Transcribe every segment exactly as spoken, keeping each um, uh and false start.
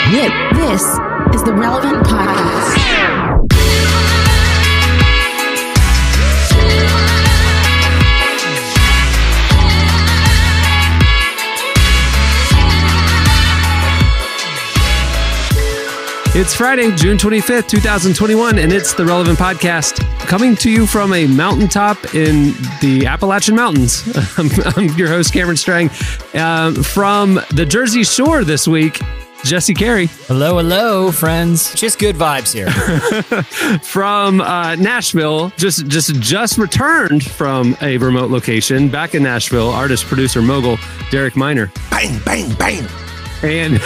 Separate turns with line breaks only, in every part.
This is the Relevant Podcast.
It's Friday, June twenty-fifth, twenty twenty-one, and it's the Relevant Podcast, coming to you from a mountaintop in the Appalachian Mountains. I'm, I'm your host, Cameron Strang. Um, from the Jersey Shore this week, Jesse Carey.
Hello, hello, friends. Just good vibes here.
From uh, Nashville, just just just returned from a remote location, back in Nashville, artist, producer, mogul, Derek Minor.
Bang, bang, bang.
And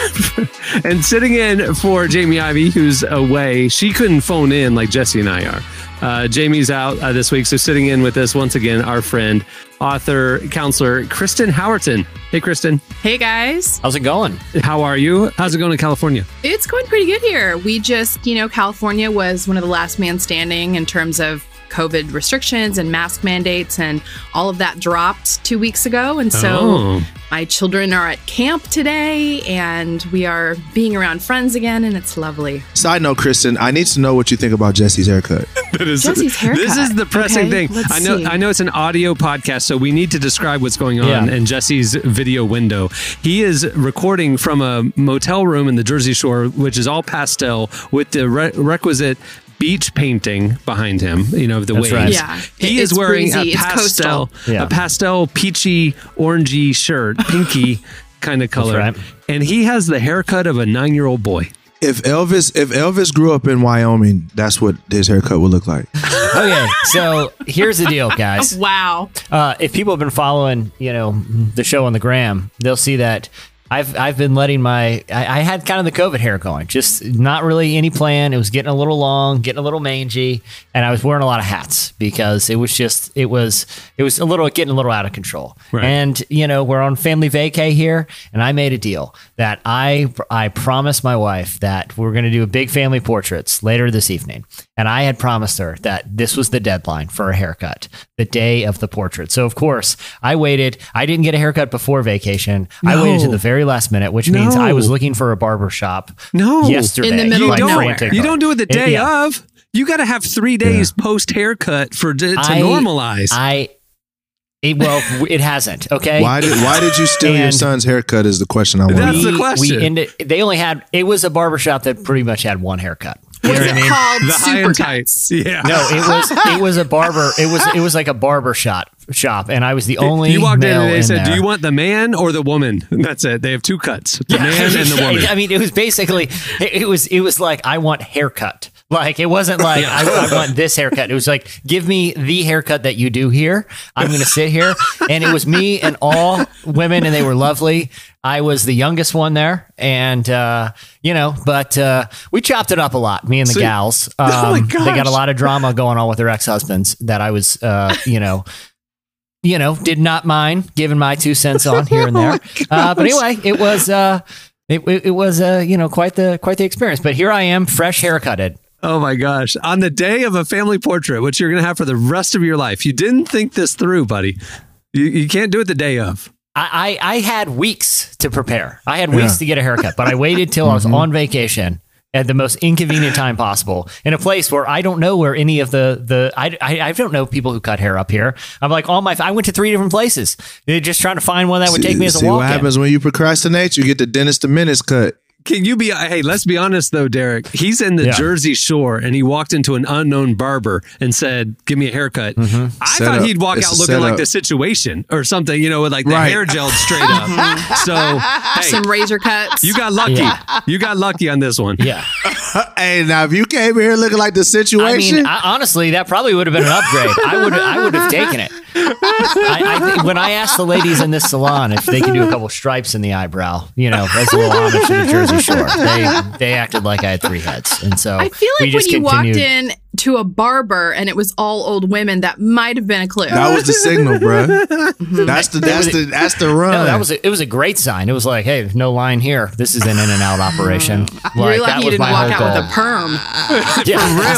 and sitting in for Jamie Ivey, who's away. She couldn't phone in like Jesse and I are. Uh, Jamie's out uh, this week, so sitting in with us once again, our friend, author, counselor, Kristen Howerton. Hey, Kristen.
Hey, guys.
How's it going?
How are you? How's it going in California?
It's going pretty good here. We just, you know, California was one of the last man standing in terms of COVID restrictions and mask mandates, and all of that dropped two weeks ago. And so
Oh.
my children are at camp today, and we are being around friends again, and it's lovely.
Side note, Kristen, I need to know what you think about Jesse's haircut.
That is,
Jesse's haircut.
This is the pressing
Okay,
thing.
let's
I know
see.
I know it's an audio podcast, so we need to describe what's going on
Yeah.
in Jesse's video window. He is recording from a motel room in the Jersey Shore, which is all pastel with the re- requisite beach painting behind him, you know, the
That's
waves.
right.
Yeah.
He
It's
is wearing
breezy.
a
It's
pastel,
coastal.
Yeah.
a pastel peachy orangey shirt, pinky kind of color.
right.
And he has the haircut of a nine-year-old boy.
If Elvis, if Elvis grew up in Wyoming, that's what his haircut would look like.
Okay, so here's the deal, guys.
Wow.
Uh, if people have been following, you know, the show on the gram, they'll see that I've I've been letting my I, I had kind of the COVID hair going, just not really any plan. It was getting a little long, getting a little mangy, and I was wearing a lot of hats because it was just it was it was a little getting a little out of control.
Right.
And you know, we're on family vacay here, and I made a deal that I I promised my wife that we're going to do a big family portraits later this evening, and I had promised her that this was the deadline for a haircut, the day of the portrait. So of course I waited. I didn't get a haircut before vacation. I
No.
waited to the very last minute, which means
No.
I was looking for a barber shop
No.
yesterday.
In the middle
You
of
like
don't,
nowhere.
frantic.
you don't do it the day
Yeah.
of. You got to have three days post haircut for to, to
I-
normalize.
I it, well, it hasn't. Okay.
Why did Why did you steal your
And-
son's haircut? Is the question I want.
That's
we,
the question.
We ended, they only had it was a barbershop that pretty much had one haircut. You know
What's
what I
it
mean?
called?
the high and tight.
Supercuts.
Yeah.
No, it was it was a barber. It was it was like a barber shop shop, and I was the only.
You walked in
male
and they
in
said,
there.
"Do you want the man or the woman?" And that's it. They have two cuts: the man and the woman.
I mean, it was basically it, it was it was like I want haircut. Like it wasn't like I, I want this haircut. It was like give me the haircut that you do here. I'm going to sit here, and it was me and all women, and they were lovely. I was the youngest one there, and uh, you know, but uh, we chopped it up a lot. Me and the
So-
gals. Um,
Oh my
they got
gosh.
a lot of drama going on with their ex husbands that I was, uh, you know. You know, did not mind giving my two cents on here and there. uh, but anyway, it was uh, it, it, it was uh, you know quite the quite the experience. But here I am, fresh haircutted.
Oh my gosh! On the day of a family portrait, which you're going to have for the rest of your life, you didn't think this through, buddy. You you can't do it the day of.
I, I, I had weeks to prepare. I had weeks
Yeah.
to get a haircut, but I waited till I was on vacation at the most inconvenient time possible in a place where I don't know where any of the, the I, I, I don't know people who cut hair up here. I'm like, all my, I went to three different places. They're just trying to find one that would take me as a
See what
walk-in.
happens when you procrastinate? You get the dentist the minutes cut.
Can you be? Hey, let's be honest though, Derek. He's in the
Yeah.
Jersey Shore, and he walked into an unknown barber and said, "Give me a haircut." I
Set
thought
up.
he'd walk
It's
out
a
looking like
setup.
The Situation or something, you know, with like the
Right.
hair gelled straight up. So, hey,
Some razor cuts.
you got lucky.
Yeah.
You got lucky on this one.
Yeah.
Hey, now if you came here looking like the
I
Situation,
mean, I, honestly, that probably would have been an upgrade. I would I would have taken it. I, I think when I asked the ladies in this salon if they could do a couple stripes in the eyebrow, you know, as a little homage to the Jersey Shore, they they acted like I had three heads, and so
I feel
we
like when
just
you
continued.
walked in to a barber and it was all old women, that might have been a clue.
that was the signal, bro. That's the that's the that's the run.
No, that was a, it was a great sign. It was like, hey, no line here. This is an in and out operation.
You're
Like
lucky
that
you
was
didn't
my
walk
whole
out
goal.
with a perm.
Yeah.
For real.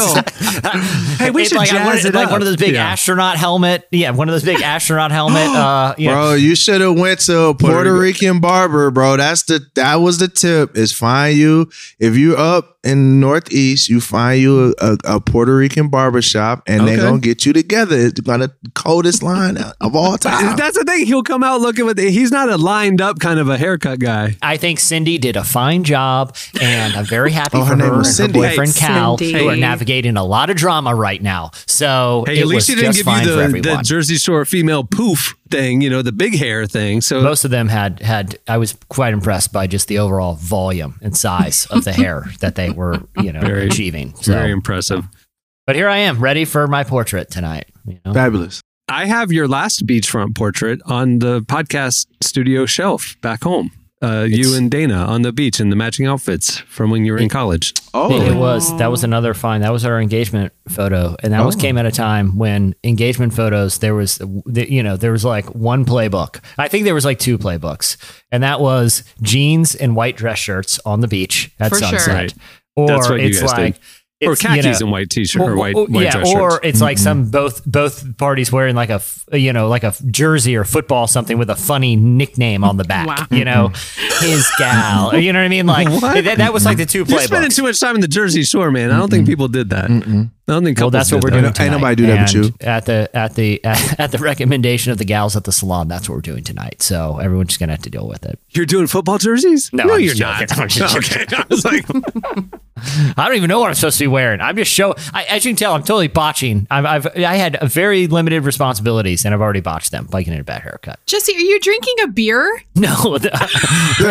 Hey, we
It's
should
like, I
jazz
wanted,
it
like
up.
one of those big
Yeah.
astronaut helmet. Yeah, one of those big astronaut helmet. Uh, you know.
Bro, you should have went to a Puerto Rican barber, bro. That's the that was the tip. Is find you if you up in Northeast, you find you a, a, a Puerto Rican barber shop, and
Okay.
they gonna get you together. It's gonna coldest line of all time.
That's the thing. He'll come out looking with. He's not a lined up kind of a haircut guy.
I think Cindy did a fine job, and I'm very happy
Oh, her
for
name
her and
was
her
Cindy.
boyfriend
Hey,
Cal,
Cindy.
who are navigating a lot of drama right now. So
Hey,
it
at least
was
he didn't
just
give
fine
you
for
the,
everyone.
the Jersey Shore female poof thing. You know, the big hair thing. So
Most of them had had. I was quite impressed by just the overall volume and size of the hair that they were, you know,
Very-
achieving. So,
very impressive.
but here I am, ready for my portrait tonight. You know?
Fabulous.
I have your last beachfront portrait on the podcast studio shelf back home. Uh, you and Dana on the beach in the matching outfits from when you were in college.
Oh,
It, it was that was another fine. That was our engagement photo, and that was
Oh.
came at a time when engagement photos there was, the- you know, there was like one playbook. I think there was like two playbooks, and that was jeans and white dress shirts on the beach at
For sure.
sunset,
Right.
or
That's what you
it's
guys did.
like
Or
it's, you
khakis
know,
and white t-shirt or,
or-
white,
or-
white
yeah,
dress
or
shirts.
it's like some both both parties wearing like a f- you know like a jersey or football something with a funny nickname on the back.
Wow.
You know, his gal. Or, you know what I mean? Like
What?
that, that was like the two
You're spending
playbooks.
too much time in the Jersey Shore, man. I don't think people did that.
Mm-mm.
I don't think
Well,
couples
that's what
did
we're
that.
doing
Ain't
tonight.
nobody do that but
And
you.
At the at the at the recommendation of the gals at the salon, that's what we're doing tonight. So everyone's just gonna have to deal with it.
You're doing football jerseys?
No, I'm
you're
just
not.
joking. I'm just
Okay. I was like,
I don't even know what I'm supposed to be wearing. I'm just show. I, as you can tell, I'm totally botching. I've, I've I had very limited responsibilities, and I've already botched them by getting a bad haircut.
Jesse, are you drinking a beer?
No,
Okay.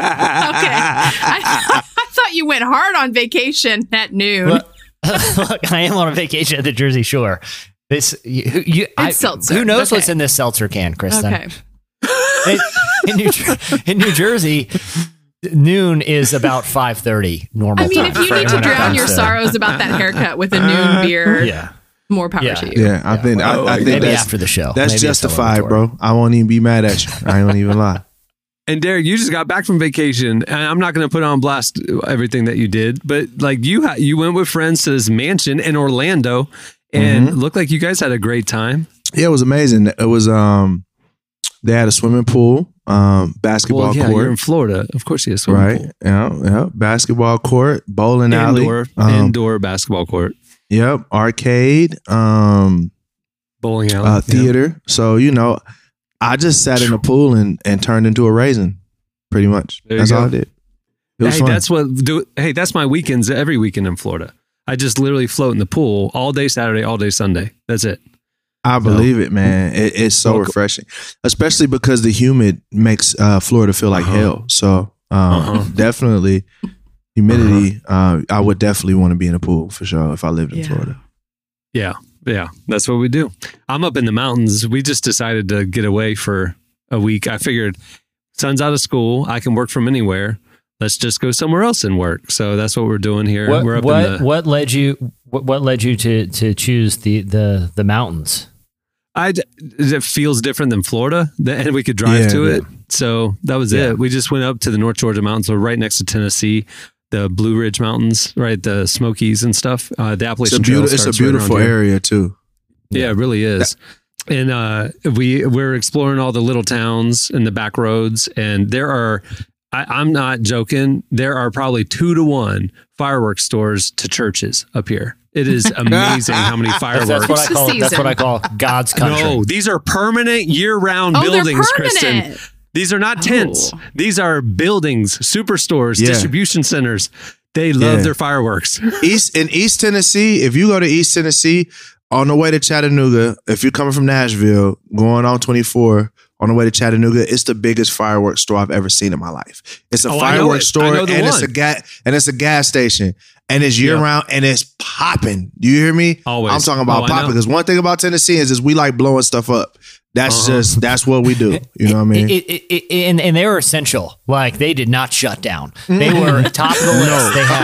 I, I thought you went hard on vacation at noon.
Look, look, I am on a vacation at the Jersey Shore. This you, you I,
seltzer.
who knows
Okay.
what's in this seltzer can, Kristen?
Okay.
in, in, New, Jer- in New Jersey, noon is about five thirty normal
I mean,
time.
if you
for
need to
when it
drown
comes
your
to-
sorrows about that haircut with a noon beer,
yeah,
more power
Yeah.
to you.
Yeah, I think I, I think
maybe
that's
after the show.
that's
Maybe it's
justified,
celebratory.
bro. I won't even be mad at you. I ain't gonna even lie.
and Derek, you just got back from vacation, and I'm not going to put on blast everything that you did, but like you, ha- you went with friends to this mansion in Orlando, and
Mm-hmm.
looked like you guys had a great time.
Yeah, it was amazing. It was um, they had a swimming pool, um, basketball
Well, yeah,
court,
you're in Florida, of course. Yes, swimming
right?
pool.
Yeah, yeah. Basketball court, bowling
Indoor,
alley, um,
indoor basketball court,
Yep, arcade, um,
bowling alley,
uh,
yeah.
theater. So you know, I just sat in the pool and and turned into a raisin, pretty much.
There you
That's
go.
all I did. It was
Hey,
fun.
that's what do. Hey, that's my weekends every weekend in Florida. I just literally float in the pool all day Saturday, all day Sunday. That's it.
I believe it, man. It, it's so
Well,
refreshing, especially because the humid makes uh, Florida feel like
Uh-huh.
hell. So um,
Uh-huh.
definitely humidity. Uh, I would definitely want to be in a pool for sure if I lived in
Yeah.
Florida.
Yeah, yeah, that's what we do. I'm up in the mountains. We just decided to get away for a week. I figured, son's out of school. I can work from anywhere. Let's just go somewhere else and work. So that's what we're doing here.
What
we're up
what,
in the.
what led you what, what led you to to choose the the the mountains?
I it feels different than Florida, and we could drive
Yeah,
to
yeah.
it. So that was
Yeah.
it. We just went up to the North Georgia mountains. We're right next to Tennessee, the Blue Ridge Mountains, right, the Smokies and stuff. Uh, the
It's
Appalachian
a,
Trail
beautiful, it's a
starts right around
beautiful
here.
area too.
Yeah, it really is. And uh, we we're exploring all the little towns and the back roads, and there are. I, I'm not joking. There are probably two to one fireworks stores to churches up here. It is amazing how many
That's,
fireworks.
that's what I
the
call that's
season.
what I call God's country.
No, these are permanent year-round
Oh, they're
buildings,
permanent.
Kristen. These are not tents.
Oh.
These are buildings, superstores,
Yeah.
distribution centers. They love
Yeah.
their fireworks.
East in East Tennessee, if you go to East Tennessee on the way to Chattanooga, if you're coming from Nashville, going on twenty-four on the way to Chattanooga, it's the biggest fireworks store I've ever seen in my life. It's a
Oh, I know
fireworks
it.
store
I
and
know the
it's a
one.
gas and it's a gas station. And it's year
Yeah.
round and it's popping. Do you hear me?
Always.
I'm talking about
Oh, I
popping
know.
because one thing about Tennesseans is we like blowing stuff up. That's
Uh-huh.
just that's what we do. You know what I mean?
It, it, it, and, and they were essential. Like they did not shut down. They were top of the list. They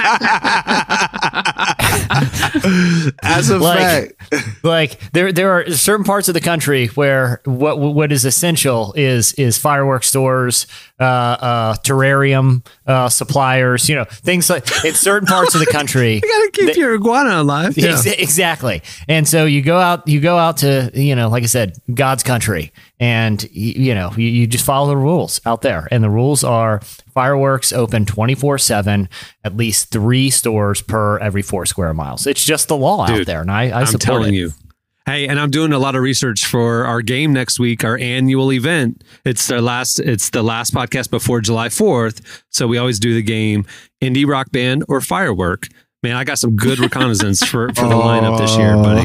had
As a
like,
fact.
like there there are certain parts of the country where what what is essential is is fireworks stores, uh, uh, terrarium uh, suppliers. You know, things like in certain parts of the country.
You gotta keep your iguana alive. Yeah.
Ex- Exactly. And so you go out, you go out to, you know, like I said, God's country, and you, you know, you, you just follow the rules out there. And the rules are fireworks open twenty-four seven, at least three stores per every four square miles. It's just the law
Dude,
out there. And I, I
I'm
support
telling
it.
you. Hey, and I'm doing a lot of research for our game next week, our annual event. It's the last it's the last podcast before July fourth. So we always do the game indie rock band or firework. Man, I got some good reconnaissance for, for the lineup this year, buddy.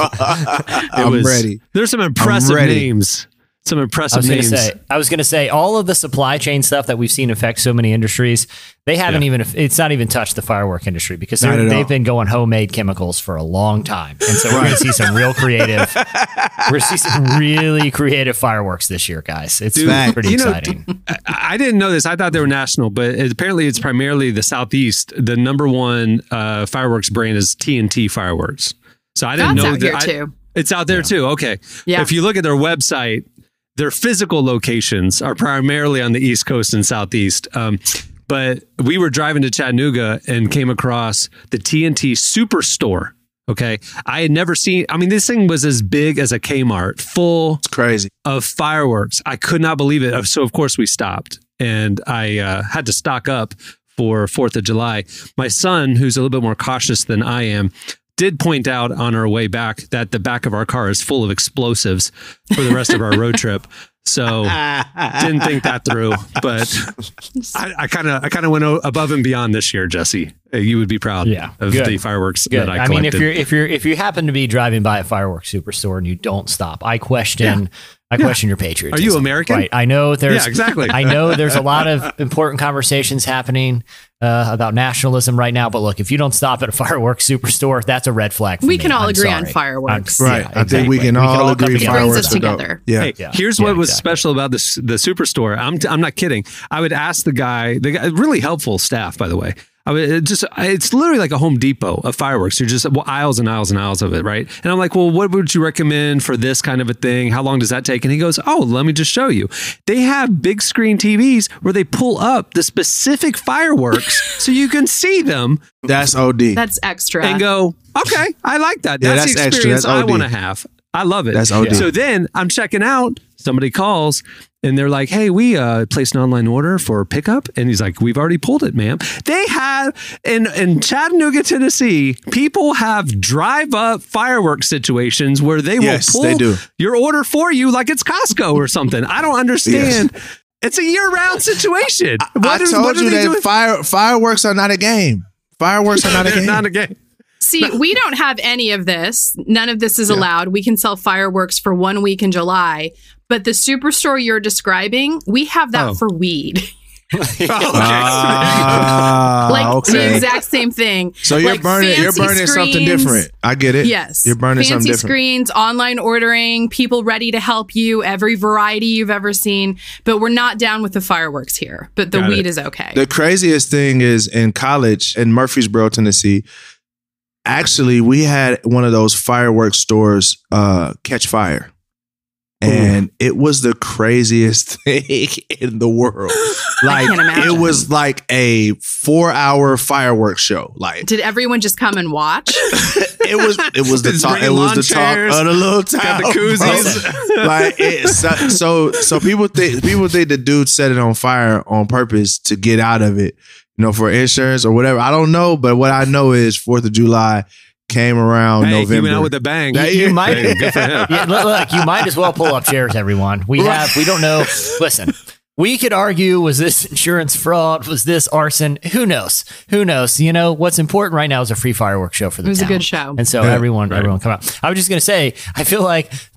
It
I'm
was-
ready.
There's some impressive
ready.
names. Some
I
impressive
was going to
names.
say, I was going to say, all of the supply chain stuff that we've seen affect so many industries, they haven't
Yeah.
even, it's not even touched the firework industry because
Not
they're-
at
they've
all.
been going homemade chemicals for a long time. And so we're going to see some real creative, we're going to see some really creative fireworks this year, guys. It's
Dude,
pretty
you know,
exciting.
I, I didn't know this. I thought they were national, but it, apparently it's primarily the Southeast. The number one uh, fireworks brand is T N T Fireworks. So I didn't
That's
know
out
that.
here
I-
too.
It's out there too. Okay.
Yeah.
If you look at their website, their physical locations are primarily on the East Coast and Southeast. Um, but we were driving to Chattanooga and came across the T N T Superstore. Okay. I had never seen, I mean, this thing was as big as a Kmart, full
It's crazy.
of fireworks. I could not believe it. So, of course, we stopped and I uh, had to stock up for fourth of July. My son, who's a little bit more cautious than I am, did point out on our way back that the back of our car is full of explosives for the rest of our road trip. So didn't think that through, but I kind of I kind of went o- above and beyond this year, Jesse. Uh, You would be proud
Yeah,
of
good.
the fireworks
Good.
that I
I
collected.
mean, if you're if you're if you happen to be driving by a fireworks superstore and you don't stop, I question I question your patriotism.
Are you American?
Right. I know there's
Yeah, exactly.
I know there's a lot of important conversations happening uh, about nationalism right now. But look, if you don't stop at a fireworks superstore, that's a red flag. For
We
me.
can all
I'm
agree on
sorry.
fireworks.
I'm-
Right.
yeah,
I think we
exactly.
can all
come
agree
together.
Brings
fireworks
us
are dope.
together.
Yeah.
Hey,
Yeah.
here's
Yeah,
what was
exactly.
special about this the superstore. I'm I'm not kidding. I would ask the guy, the guy, really helpful staff, by the way. I would it just it's literally like a Home Depot of fireworks. You're just well, aisles and aisles and aisles of it, right? And I'm like, well, what would you recommend for this kind of a thing? How long does that take? And he goes, oh, let me just show you. They have big screen T Vs where they pull up the specific fireworks so you can see them
That's O D.
That's extra.
and go, okay, I like that.
Yeah,
That's,
that's
the
extra.
experience
That's
I
O D.
want to have. I love it.
That's O D.
So then I'm checking out. Somebody calls and they're like, hey, we uh, placed an online order for pickup. And he's like, we've already pulled it, ma'am. They have, in, in Chattanooga, Tennessee, people have drive up fireworks situations where they
Yes,
will
they
pull
do.
your order for you like it's Costco or something. I don't understand. It's a year round situation.
I
What is-
told
what are
you
they
that
doing?
fire fireworks are not a game. Fireworks are not a
They're
game.
not a game.
See, we don't have any of this. None of this is allowed. We can sell fireworks for one week in July, but the superstore you're describing, we have that
Oh.
for weed.
Ah,
like the
okay.
exact same thing.
So you're
Like
burning. You're
fancy
burning something
screens.
different. I get it.
Yes.
You're burning
Fancy
something different.
screens, online ordering, people ready to help you, every variety you've ever seen. But we're not down with the fireworks here. But the
Got
weed
it.
is okay.
The craziest thing is in college in Murfreesboro, Tennessee. Actually, we had one of those fireworks stores uh, catch fire. And it was the craziest thing in the world. Like
can't imagine.
it was like a four-hour fireworks show. Like
Did everyone just come and watch?
it was, it was the
Just
talk. It
bringing
was
lawn
the talk
chairs,
of the little
got
town.
the koozies.
bro. Like it, so, so, so people think people think the dude set it on fire on purpose to get out of it, you know, for insurance or whatever. I don't know, but what I know is Fourth of July came around
Hey, he
November.
went out with a bang.
That-
You might,
Hey, good for him.
yeah, look, look, you might as well pull up chairs, everyone. We have, we don't know. Listen, we could argue, was this insurance fraud? Was this arson? Who knows? Who knows? You know, what's important right now is a free fireworks show for the
It was a
town.
good show.
And so
Yeah,
everyone,
right.
everyone come out. I was just going to say, I feel like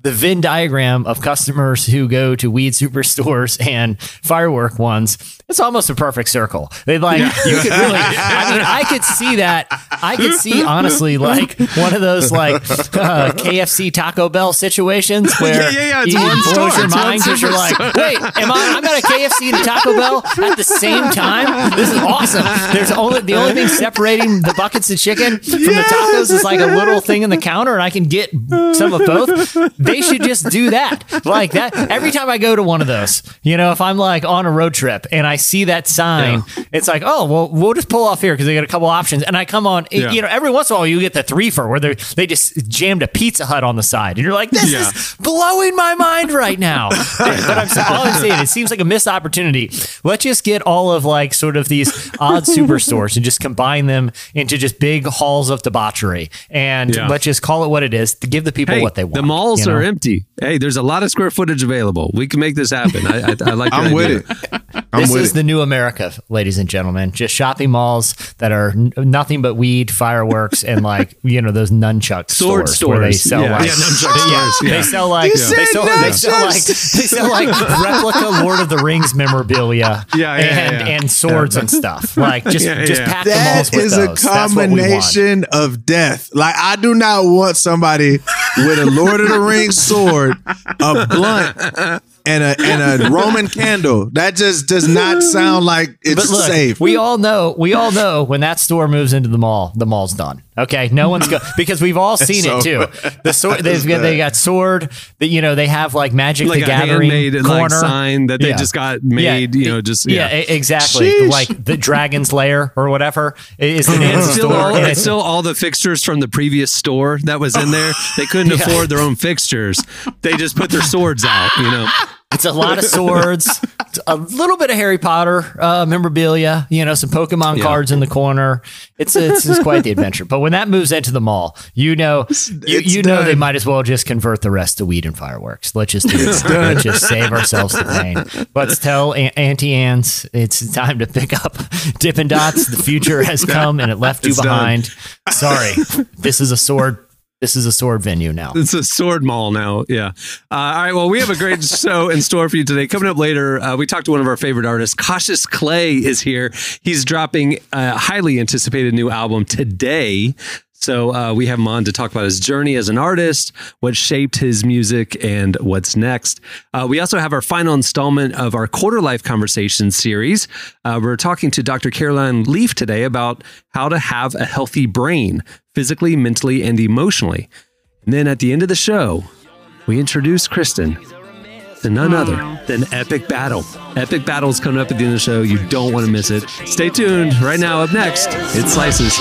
the Venn diagram of customers who go to weed superstores and firework ones, it's almost a perfect circle. They like, yeah. you could really, I mean, I could see that. I could see, honestly, like one of those like uh, K F C Taco Bell situations where
yeah, yeah, yeah. It's
you
one
blows
store.
your
It's
mind because you're like, wait, am I, I'm at a K F C and a Taco Bell at the same time? This is awesome. There's only, the only thing separating the buckets of chicken from yes. the tacos is like a little thing in the counter, and I can get some of both. They should just do that. Like that. Every time I go to one of those, you know, if I'm like on a road trip and I see that sign, yeah. it's like, oh, well, we'll just pull off here because they got a couple options. And I come on, yeah. you know, every once in a while you get the threefer where they they just jammed a Pizza Hut on the side. And you're like, this yeah. is blowing my mind right now. But I'm, all I'm saying, it seems like a missed opportunity. Let's just get all of like sort of these odd superstores and just combine them into just big halls of debauchery. And yeah. let's just call it what it is to give the people
hey,
what they want.
The malls
you know?
are empty. Hey, there's a lot of square footage available. We can make this happen. I, I, I like.
I'm
idea.
with it. I'm
this
with
is
it.
the new America, ladies and gentlemen. Just shopping malls that are n- nothing but weed, fireworks, and like you know those nunchuck
sword
stores,
stores
where they sell
yeah.
like
yeah, nunchuck
yeah,
stores. Yeah.
they sell like
You
they
said
sell, they sell like
nunchucks.
they sell like replica Lord of the Rings memorabilia
Yeah, yeah,
and
yeah, yeah.
and swords and stuff. Like just
Yeah,
just
yeah.
pack the malls
That
with
is
those.
a
That's what we want.
combination of death. Like I do not want somebody with a Lord of the Rings sword, a blunt, and a and a Roman candle. That just does not sound like it's
But look,
safe.
we all know, we all know when that store moves into the mall, the mall's done. Okay, no one's go because we've all seen
so
it too. The sword, they've got, they got sword. That you know they have like Magic
Like
the
a
Gathering
handmade
corner
like sign that they
Yeah.
just got made.
Yeah.
You know, just
yeah,
yeah.
e- exactly.
Sheesh.
Like the Dragon's Lair or whatever is the name of the
Still
store.
all,
And
it's still all the fixtures from the previous store that was in there. They couldn't
Yeah.
afford their own fixtures. They just put their swords out. You know.
It's a lot of swords, a little bit of Harry Potter uh, memorabilia, you know, some Pokemon
Yeah.
cards in the corner. It's, it's it's quite the adventure. But when that moves into the mall, you know, you,
It's
you know
done.
they might as well just convert the rest to weed and fireworks. Let's just do it. Let's just save ourselves the pain. Let's tell a- Auntie Anne's it's time to pick up Dippin' Dots. The future has come and it left you
It's done.
behind. Sorry, this is a sword. This is a sword venue now.
It's a sword mall now. Yeah. Uh, all right. Well, we have a great show in store for you today. Coming up later, uh, we talked to one of our favorite artists. Cautious Clay is here. He's dropping a highly anticipated new album today. So uh, we have him on to talk about his journey as an artist, what shaped his music, and what's next. Uh, we also have our final installment of our Quarter Life Conversation series. Uh, we're talking to Doctor Caroline Leaf today about how to have a healthy brain, physically, mentally, and emotionally. And then at the end of the show, we introduce Kristen to none other than Epic Battle. Epic Battle is coming up at the end of the show. You don't want to miss it. Stay tuned. Right now, up next, it's Slices.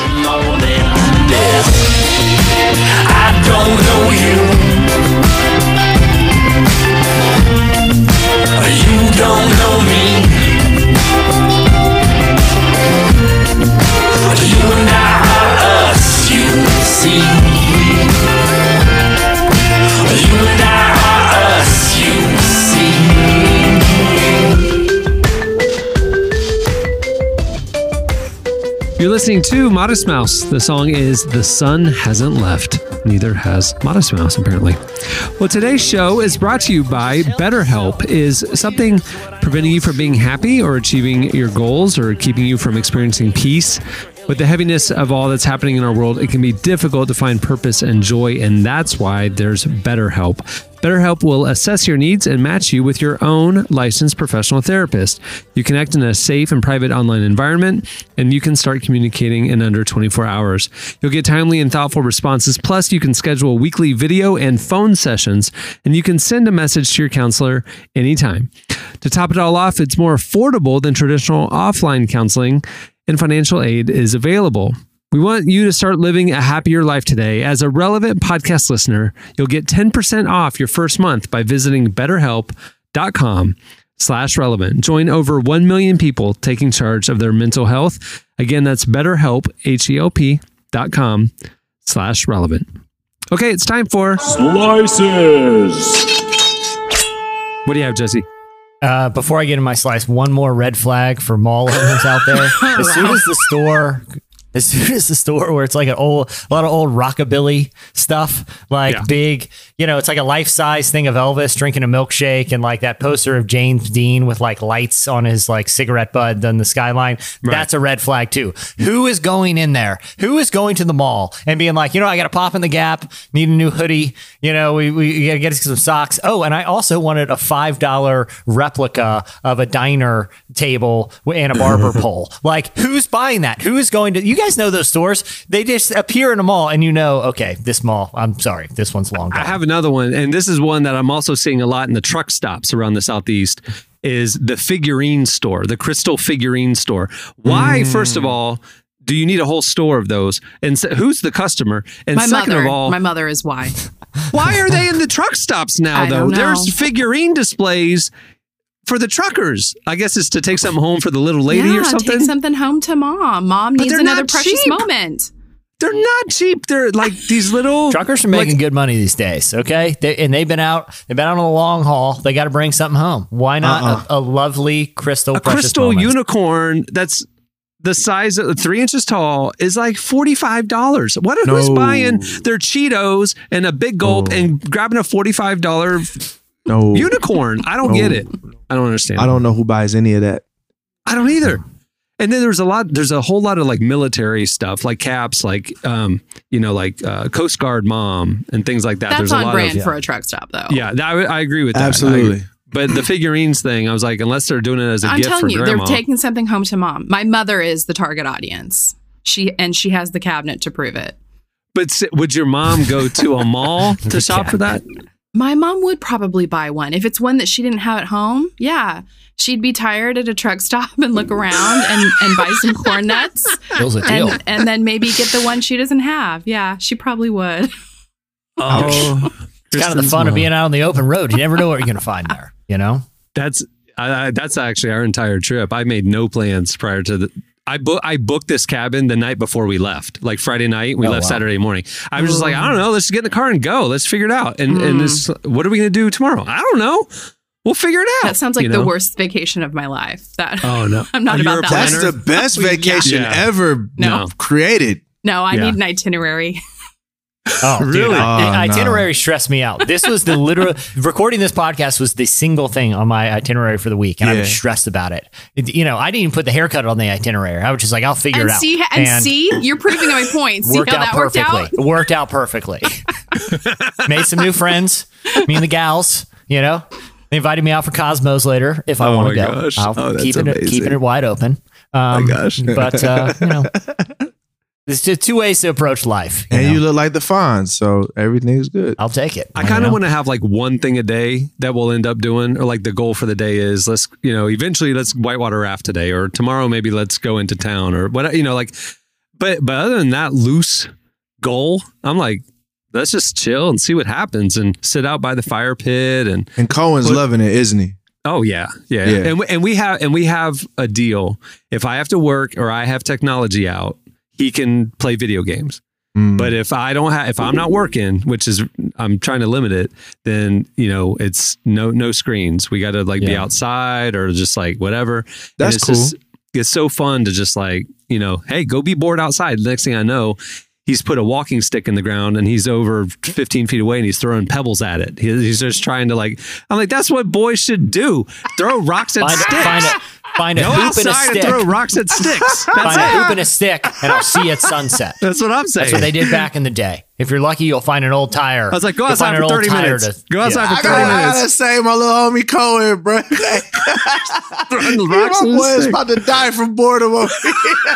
I don't know you. You don't know me. You and I are us, you see. You and I are us, you see.
You're listening to Modest Mouse. The song is The Sun Hasn't Left. Neither has Modest Mouse, apparently. Well, today's show is brought to you by BetterHelp. Is something preventing you from being happy or achieving your goals or keeping you from experiencing peace? With the heaviness of all that's happening in our world, it can be difficult to find purpose and joy, and that's why there's BetterHelp. BetterHelp will assess your needs and match you with your own licensed professional therapist. You connect in a safe and private online environment, and you can start communicating in under twenty-four hours. You'll get timely and thoughtful responses. Plus, you can schedule weekly video and phone sessions, and you can send a message to your counselor anytime. To top it all off, it's more affordable than traditional offline counseling, and financial aid is available. We want you to start living a happier life today. As a Relevant podcast listener, you'll get ten percent off your first month by visiting betterhelp.com slash relevant. Join over one million people taking charge of their mental health. Again, that's betterhelp, H-E-L-P dot com slash relevant. Okay, it's time for
Slices.
What do you have, Jesse?
Uh, before I get in my slice, one more red flag for mall owners out there. As soon as the store As soon as the store where it's like an old, a lot of old rockabilly stuff, like
Yeah.
big, you know, it's like a life size thing of Elvis drinking a milkshake and like that poster of James Dean with like lights on his like cigarette butt on the skyline. That's a red flag too. Who is going in there? Who is going to the mall and being like, you know, I got to pop in the Gap, need a new hoodie. You know, we, we got to get some socks. Oh, and I also wanted a five dollar replica of a diner table and a barber pole. Like, who's buying that? Who is going to, you guys know those stores? They just appear in a mall and you know, okay, this mall, I'm sorry, this one's long gone.
I have another one, and this is one that I'm also seeing a lot in the truck stops around the Southeast, is the figurine store, the crystal figurine store. Why, mm. first of all, do you need a whole store of those? And so, who's the customer? And
my
second
mother,
of all,
my mother is why.
Why are they in the truck stops now,
I
though?
don't know.
There's figurine displays for the truckers. I guess it's to take something home for the little lady
yeah,
or something.
Take something home to mom. Mom
But
needs
they're
another
not
precious
cheap.
moment.
They're not cheap. They're like these little
Truckers are making
like,
good money these days, okay? They, and they've been out. They've been out on a long haul. They got to bring something home. Why not
Uh-uh.
a, a lovely crystal,
a
precious
crystal
moment?
unicorn that's the size of three inches tall is like forty-five dollars. What if
No.
who's buying their Cheetos and a big gulp
Oh.
and grabbing a forty-five dollars
No,
unicorn? I don't
No.
get it. I don't understand.
I don't know who buys any of that.
I don't either. And then there's a lot, there's a whole lot of like military stuff, like caps, like, um, you know, like uh, Coast Guard mom and things like that.
That's
there's a
on
lot
brand
of,
for a truck stop, though.
yeah, I, I agree with that.
Absolutely.
I- but the figurines thing, I was like, unless they're doing it as a
I'm
gift
telling
for
you,
grandma.
they're taking something home to mom. My mother is the target audience. She and she has the cabinet to prove it.
but s- would your mom go to a mall to shop for that?
My mom would probably buy one. If it's one that she didn't have at home, yeah. She'd be tired at a truck stop and look around and, and buy some corn nuts.
Bill's a deal.
And, and then maybe get the one she doesn't have. Yeah, she probably would.
Oh,
It's kind of the fun of being out on the open road. You never know what you're going to find there, you know?
That's I, I, that's actually our entire trip. I made no plans prior to the. I book I booked this cabin the night before we left, like Friday night. We
Oh,
left
wow.
Saturday morning. I was just like, I don't know. Let's get in the car and go. Let's figure it out. And and this, what are we going to do tomorrow? I don't know. We'll figure it out.
That sounds like
you
the
know?
worst vacation of my life. That
Oh no,
I'm not
Are you
about
a
that.
That's
planner?
the best vacation
Yeah.
ever
No.
created.
No, I
Yeah.
need an itinerary.
Oh, dude,
Really?
I-
Oh, no.
itinerary stressed me out. This was the literal recording this podcast was the single thing on my itinerary for the week, and I was
Yeah.
stressed about it. It- You know, I didn't even put the haircut on the itinerary. I was just like, I'll figure
And
it out.
see, and, see, you're proving my point. See
worked
how
out
that worked
perfectly.
out?
Worked out perfectly. Made some new friends. Me and the gals. You know, they invited me out for Cosmos later if I
Oh
want
my
to go.
gosh.
I'll
Oh, that's
keep it
amazing.
keeping it wide open. Um,
my gosh.
but uh, you know, there's just two ways to approach life. You
And
know?
you look like the Fonz, so everything's good.
I'll take it.
I
you
kind of
know?
want to have like one thing a day that we'll end up doing, or like the goal for the day is let's, you know, eventually let's whitewater raft today, or tomorrow maybe let's go into town, or what, you know, like. But but other than that loose goal, I'm like, let's just chill and see what happens, and sit out by the fire pit, and
And Cohen's
But-
loving it, isn't he?
oh yeah, yeah,
Yeah.
and we, and we have and we have a deal. If I have to work or I have technology out, he can play video games.
Mm.
But if I don't have, if I'm not working, which is I'm trying to limit it, then you know it's no no screens. We got to like be
Yeah.
outside or just like whatever. And
That's
it's
cool.
Just, it's so fun to just like you know, hey, go be bored outside. The next thing I know, he's put a walking stick in the ground and he's over fifteen feet away and he's throwing pebbles at it. He, he's just trying to like. I'm like, that's what boys should do. Throw rocks at
Find,
sticks.
find a find a
Go
hoop and a
outside and
stick.
throw rocks at sticks.
Find
That's
a
it.
hoop and a stick, and I'll see you at sunset.
That's what I'm saying.
That's what they did back in the day. If you're lucky, you'll find an old tire.
I was like, go
You'll
outside
find an
for
old
thirty
tire
minutes.
to-
Go outside
yeah.
for
I
thirty
gotta, I
minutes.
gotta say, my little homie Cohen, bro.
Throwing the
My
rocks in the
boy is
stick.
about to die from boredom. over here.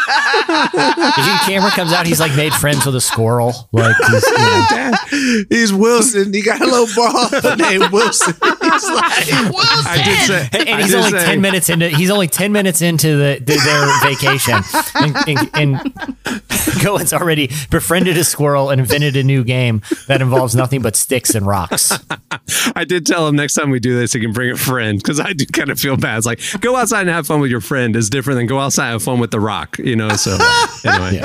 The camera comes out. He's like made friends with a squirrel. Like he's, you know,
He's Wilson. He got a little ball named Wilson. He's like, Wilson.
I did say,
and
I
he's
did
only
say-
ten minutes into. He's only ten minutes into the, the their vacation, and, and, and Cohen's already befriended a squirrel and invented a new game that involves nothing but sticks and rocks.
I did tell him next time we do this, he can bring a friend because I do kind of feel bad. It's like go outside and have fun with your friend is different than go outside and have fun with the rock, you know. So anyway,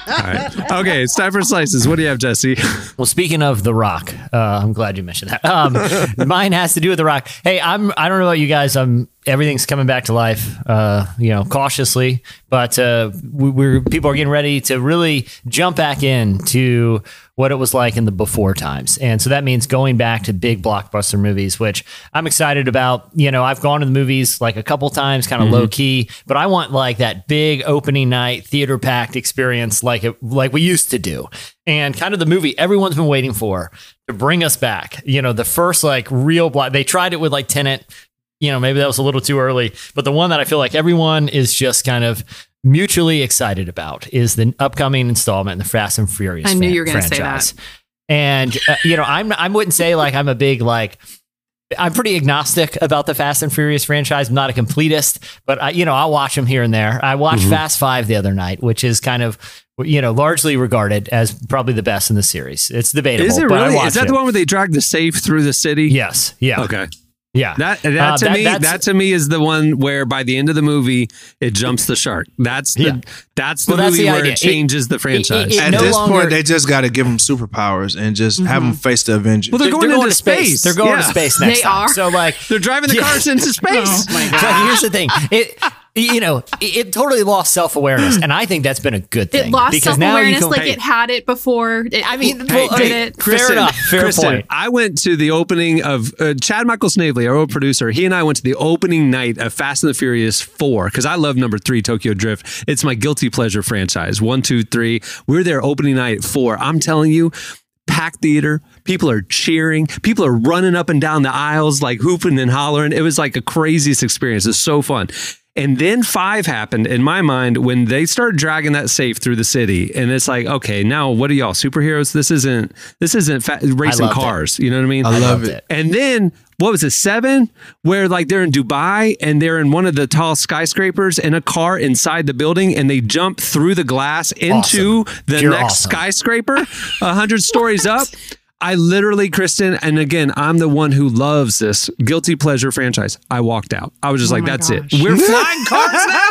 right. Okay, it's time for slices. What do you have, Jesse?
Well, speaking of The Rock, uh, I'm glad you mentioned that. Um, mine has to do with The Rock. Hey, I'm. I don't know about you guys. I'm. Everything's coming back to life. Uh, you know, cautiously, but uh, we, we're people are getting ready to really jump back into what it was like in the before times, and so that means going back to big blockbuster movies, which I'm excited about. You know, I've gone to the movies like a couple times, kind of mm-hmm. low key, but I want like that big opening night theater packed experience, like it like we used to do. And kind of the movie everyone's been waiting for to bring us back. You know, the first like real block. They tried it with like Tenet. You know, maybe that was a little too early. But the one that I feel like everyone is just kind of mutually excited about is the upcoming installment in the Fast and Furious.
I knew
fan-
you were going to say
franchise.
that.
And uh, you know, I'm I wouldn't say like I'm a big like. I'm pretty agnostic about the Fast and Furious franchise. I'm not a completist, but I, you know, I'll watch them here and there. I watched mm-hmm. Fast Five the other night, which is kind of, you know, largely regarded as probably the best in the series. It's debatable.
Is it
but
really?
I
Is that
it.
the one where they drag the safe through the city?
Yes. Yeah.
Okay.
Yeah.
That that
Uh,
to
that-
me
that's-
that to me is the one where by the end of the movie it jumps the shark. That's the
Yeah.
that's the
Well, that's
movie
the
where
idea.
it changes the franchise.
it- it-
At
no
this
longer-
point, they just got to give them superpowers and just have them face the Avengers.
Well, they're going into
to space. They're going
Yeah.
to space next
They
time.
are.
So like
They're driving the
Yeah.
cars into space.
But here's the thing. It you know, it, it totally lost self-awareness, and I think that's been a good thing.
It lost
because now you
self-awareness
can,
like
hey,
it had it before. It,
I mean,
well,
well,
did
hey,
it?
Fair enough. Fair
Kristen,
point.
I went to the opening of uh, Chad Michael Snavely, our old producer. He and I went to the opening night of Fast and the Furious four because I love number three, Tokyo Drift. It's my guilty pleasure franchise. One, two, three. We're there opening night at four. I'm telling you, packed theater. People are cheering. People are running up and down the aisles, like hooping and hollering. It was like a craziest experience. It was so fun. And then five happened in my mind when they started dragging that safe through the city. And it's like, okay, now what are y'all, superheroes? This isn't this isn't fa- racing
loved
cars. It. You know what I mean?
I love
loved
it.
it.
And then what was it, seven? Where like they're in Dubai and they're in one of the tall skyscrapers in a car inside the building and they jump through the glass into
Awesome.
the
Pure
next
awesome.
skyscraper, a hundred stories up. I literally, Kristen, and again, I'm the one who loves this guilty pleasure franchise. I walked out. I was just
Oh
like,
my
that's
gosh.
it. We're flying cars now.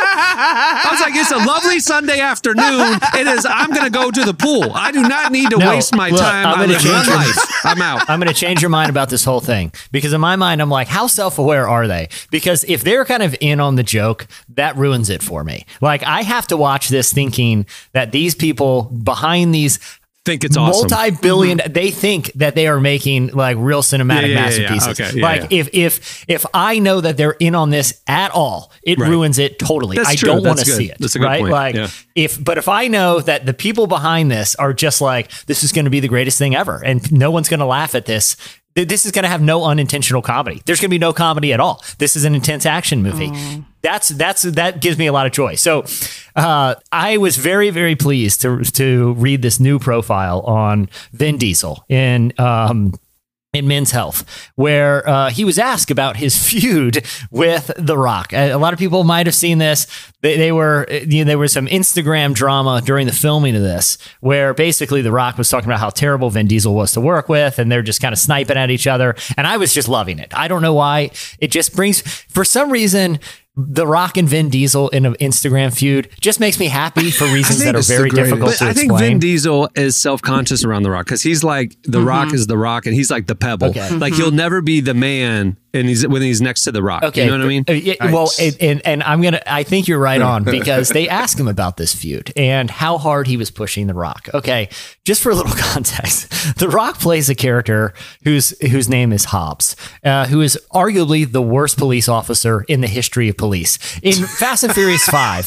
I was like, it's a lovely Sunday afternoon. It is. I'm going to go to the pool. I do not need to
No,
waste my
look,
time.
I'm
I
gonna
live
change
one
your-
life. I'm out.
I'm going to change your mind about this whole thing because in my mind, I'm like, how self-aware are they? Because if they're kind of in on the joke, that ruins it for me. Like I have to watch this thinking that these people behind these
Think it's awesome.
multi-billion, they think that they are making like real cinematic
Yeah, yeah, yeah, yeah.
masterpieces.
Okay, yeah,
like
yeah.
if if if I know that they're in on this at all, it
Right.
ruins it totally.
That's
I
true.
don't want
That's
to
good.
see it.
That's a good
right?
point.
Like
Yeah.
if, but if I know that the people behind this are just like, this is going to be the greatest thing ever, and no one's going to laugh at this. th- This is going to have no unintentional comedy. There's going to be no comedy at all. This is an intense action movie. That's that's that gives me a lot of joy. So uh, I was very very pleased to to read this new profile on Vin Diesel in um, in Men's Health, where uh, he was asked about his feud with The Rock. A, a lot of people might have seen this. They, they were you know, there was some Instagram drama during the filming of this, where basically The Rock was talking about how terrible Vin Diesel was to work with, and they're just kind of sniping at each other. And I was just loving it. I don't know why. It just brings, for some reason, The Rock and Vin Diesel in an Instagram feud just makes me happy for reasons
think
that are
it's the
very
greatest.
difficult
But
to
I think
explain.
Vin Diesel is self-conscious around The Rock because he's like, The Rock is The Rock and he's like the pebble.
Okay.
Like he'll never be the man and he's when he's next to The Rock.
Okay,
You know what I mean?
Uh, yeah, well, and, and and I'm gonna. I think you're right on because they asked him about this feud and how hard he was pushing The Rock. Okay, just for a little context, The Rock plays a character whose whose name is Hobbs, uh, who is arguably the worst police officer in the history of police. In Fast and Furious Five,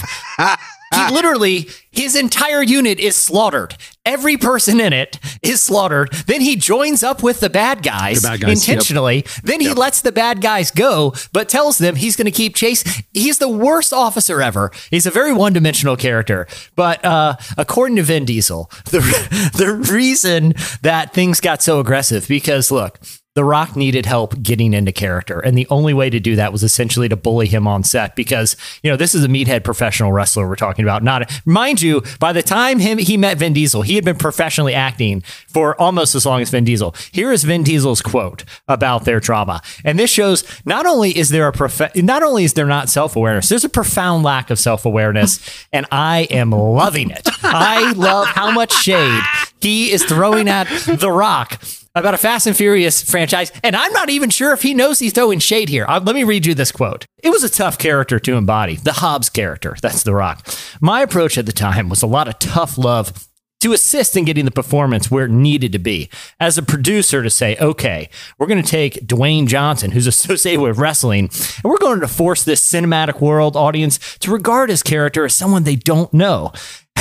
he literally his entire unit is slaughtered. Every person in it is slaughtered. Then he joins up with the bad guys,
The bad guys,
intentionally. Then he lets the bad guys go, but tells them he's going to keep chasing. He's the worst officer ever. He's a very one-dimensional character. But uh, according to Vin Diesel, the the reason that things got so aggressive because look. The Rock needed help getting into character. And the only way to do that was essentially to bully him on set because, you know, this is a meathead professional wrestler we're talking about. Not, mind you, by the time him he met Vin Diesel, he had been professionally acting for almost as long as Vin Diesel. Here is Vin Diesel's quote about their drama. And this shows not only is there a prof- not only is there not self-awareness, there's a profound lack of self-awareness. And I am loving it. I love how much shade he is throwing at The Rock about a Fast and Furious franchise, and I'm not even sure if he knows he's throwing shade here. Uh, let me read you this quote. It was a tough character to embody, the Hobbs character. That's The Rock. My approach at the time was a lot of tough love to assist in getting the performance where it needed to be. As a producer to say, okay, we're going to take Dwayne Johnson, who's associated with wrestling, and we're going to force this cinematic world audience to regard his character as someone they don't know.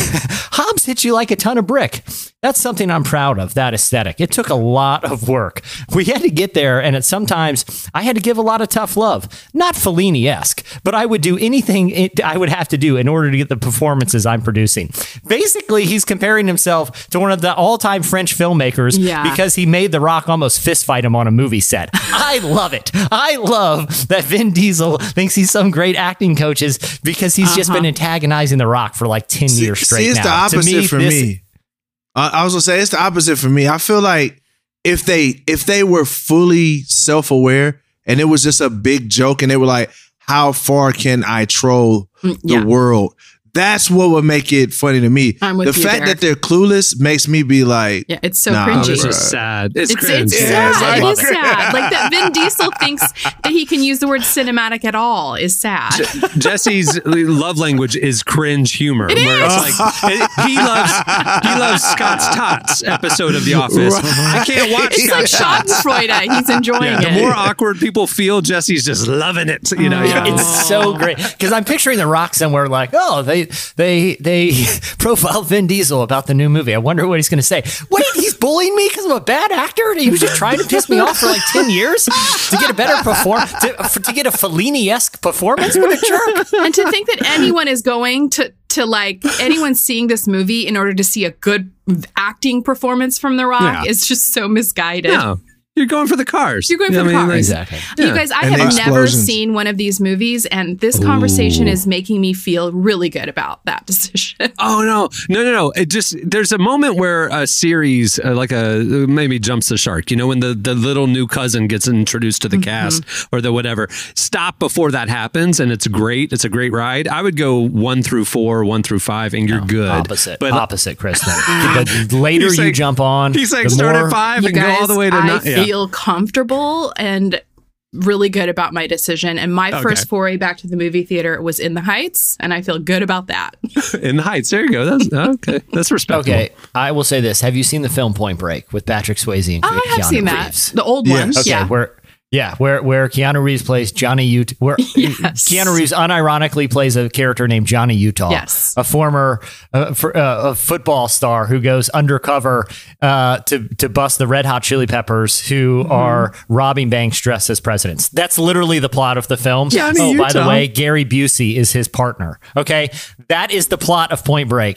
Hobbs hits you like a ton of brick. That's something I'm proud of, that aesthetic. It took a lot of work. We had to get there, and at sometimes I had to give a lot of tough love. Not Fellini-esque, but I would do anything it, I would have to do in order to get the performances I'm producing. Basically, he's comparing himself to one of the all-time French filmmakers
Yeah.
because he made The Rock almost fist fight him on a movie set. I love it. I love that Vin Diesel thinks he's some great acting coaches because he's just been antagonizing The Rock for like ten years straight
See, it's
now.
the opposite
To me,
for
this-
me. Uh, I was gonna say it's the opposite for me. I feel like if they if they were fully self aware and it was just a big joke and they were like, how far can I troll the
yeah.
world? That's what would make it funny to me.
I'm with
the
you,
fact
Derek.
that they're clueless makes me be like,
Yeah, it's so
Nah,
cringy.
This is sad. It's,
It's,
cringe.
it's
Yeah,
sad.
I
It
love
is
it.
sad. Like that Vin Diesel thinks that he can use the word cinematic at all is sad.
Jesse's love language is cringe humor,
It
where
is.
it's like he loves he loves Scott's Tots episode of The Office. I can't watch
It's like
Scott's Tots.
Schadenfreude. He's enjoying
Yeah, the
it.
more awkward people feel, Jesse's just loving it. You know, yeah.
It's so great because I'm picturing The Rock somewhere like, oh, they they they profiled Vin Diesel about the new movie. I wonder what he's going to say. Wait, he's bullying me because I'm a bad actor? He was just trying to piss me off for like ten years to get a better perform to, for, to get a Fellini-esque performance? What a jerk!
And to think that anyone is going to to like anyone seeing this movie in order to see a good acting performance from The Rock
Yeah.
is just so misguided.
No, you're going for the cars.
You're going for
You know
the
what I mean?
cars.
Exactly.
You
Yeah.
guys, I
And
have
the
never
explosions.
seen one of these movies, and this conversation is making me feel really good about that decision.
Oh no, no, no, no! It just there's a moment where a series, uh, like a maybe jumps the shark. You know, when the the little new cousin gets introduced to the cast or the whatever. Stop before that happens, and it's great. It's a great ride. I would go one through four, one through five, and you're good.
Opposite,
But
opposite, Chris. The later
He's
you
like-
jump on,
he's like
the
start
more,
at five
You
and go all
guys,
the way to
I
nine. Yeah.
feel comfortable and really good about my decision. And my
Okay.
first foray back to the movie theater was In the Heights, and I feel good about that.
In the Heights. There you go. That's okay. That's respectable.
Okay, I will say this: have you seen the film Point Break with Patrick Swayze and
I
Keanu
have seen that.
Reeves?
The old
Yes.
one.
Okay,
Yeah.
where yeah, where where Keanu Reeves plays Johnny Utah, where
Yes.
Keanu Reeves unironically plays a character named Johnny Utah,
Yes.
a former uh, for, uh, a football star who goes undercover uh, to to bust the Red Hot Chili Peppers, who
Mm-hmm.
are robbing banks dressed as presidents. That's literally the plot of the film.
Johnny
oh, by the
Utah.
way, Gary Busey is his partner. Okay, that is the plot of Point Break.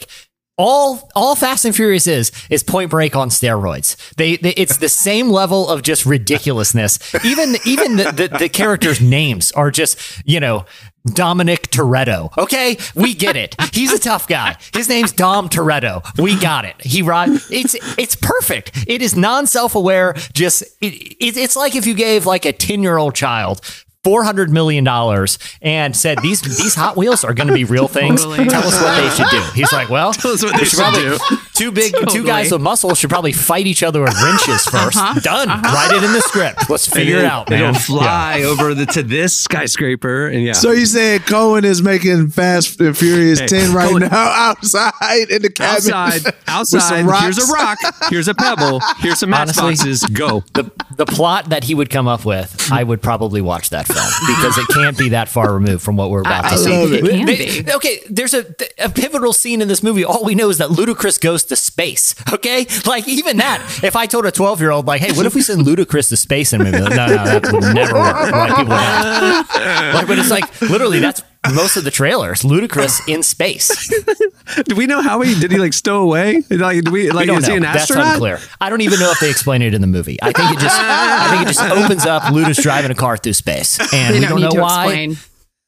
All all Fast and Furious is is Point Break on steroids. They, they it's the same level of just ridiculousness. Even even the, the, the characters' names are just, you know, Dominic Toretto. Okay, we get it. He's a tough guy. His name's Dom Toretto. We got it. He ride. It's it's perfect. It is non self aware. Just it, it, it's like if you gave like a ten year old child four hundred million dollars and said, these these Hot Wheels are going to be real things.
Totally.
Tell us what they should do. He's like, well,
Tell us what they
we
should
probably-
do.
Two big, two
Totally.
guys with muscle should probably fight each other with wrenches 1st Done. Write it in the script. Let's figure it out, man.
It'll fly over the, to this skyscraper, and yeah.
So you said Cohen is making Fast and Furious
Hey,
ten right
Cohen-
now outside in the cabin.
outside,
with
outside.
some rocks.
Here's a rock. Here's a pebble. Here's some
Honestly,
matchboxes. Go.
The the plot that he would come up with, I would probably watch that film because it can't be that far removed from what we're about
I,
to
I
see.
think it can
They-
be.
okay, there's a, a pivotal scene in this movie. All we know is that Ludacris goes to space. Okay, like even that. If I told a twelve year old, like, "Hey, what if we send Ludacris to space?" in a movie, like, no, no, that would never work. Like, people would laugh. Like, but it's like literally that's most of the trailers. Ludacris in space.
Do we know how he did he like stow away? Like, do we like
We don't
is
know.
he an
That's
astronaut?
unclear. I don't even know if they explain it in the movie. I think it just I think it just opens up Luda's driving a car through space, and
They
we
don't
don't
need
know
to
why.
explain.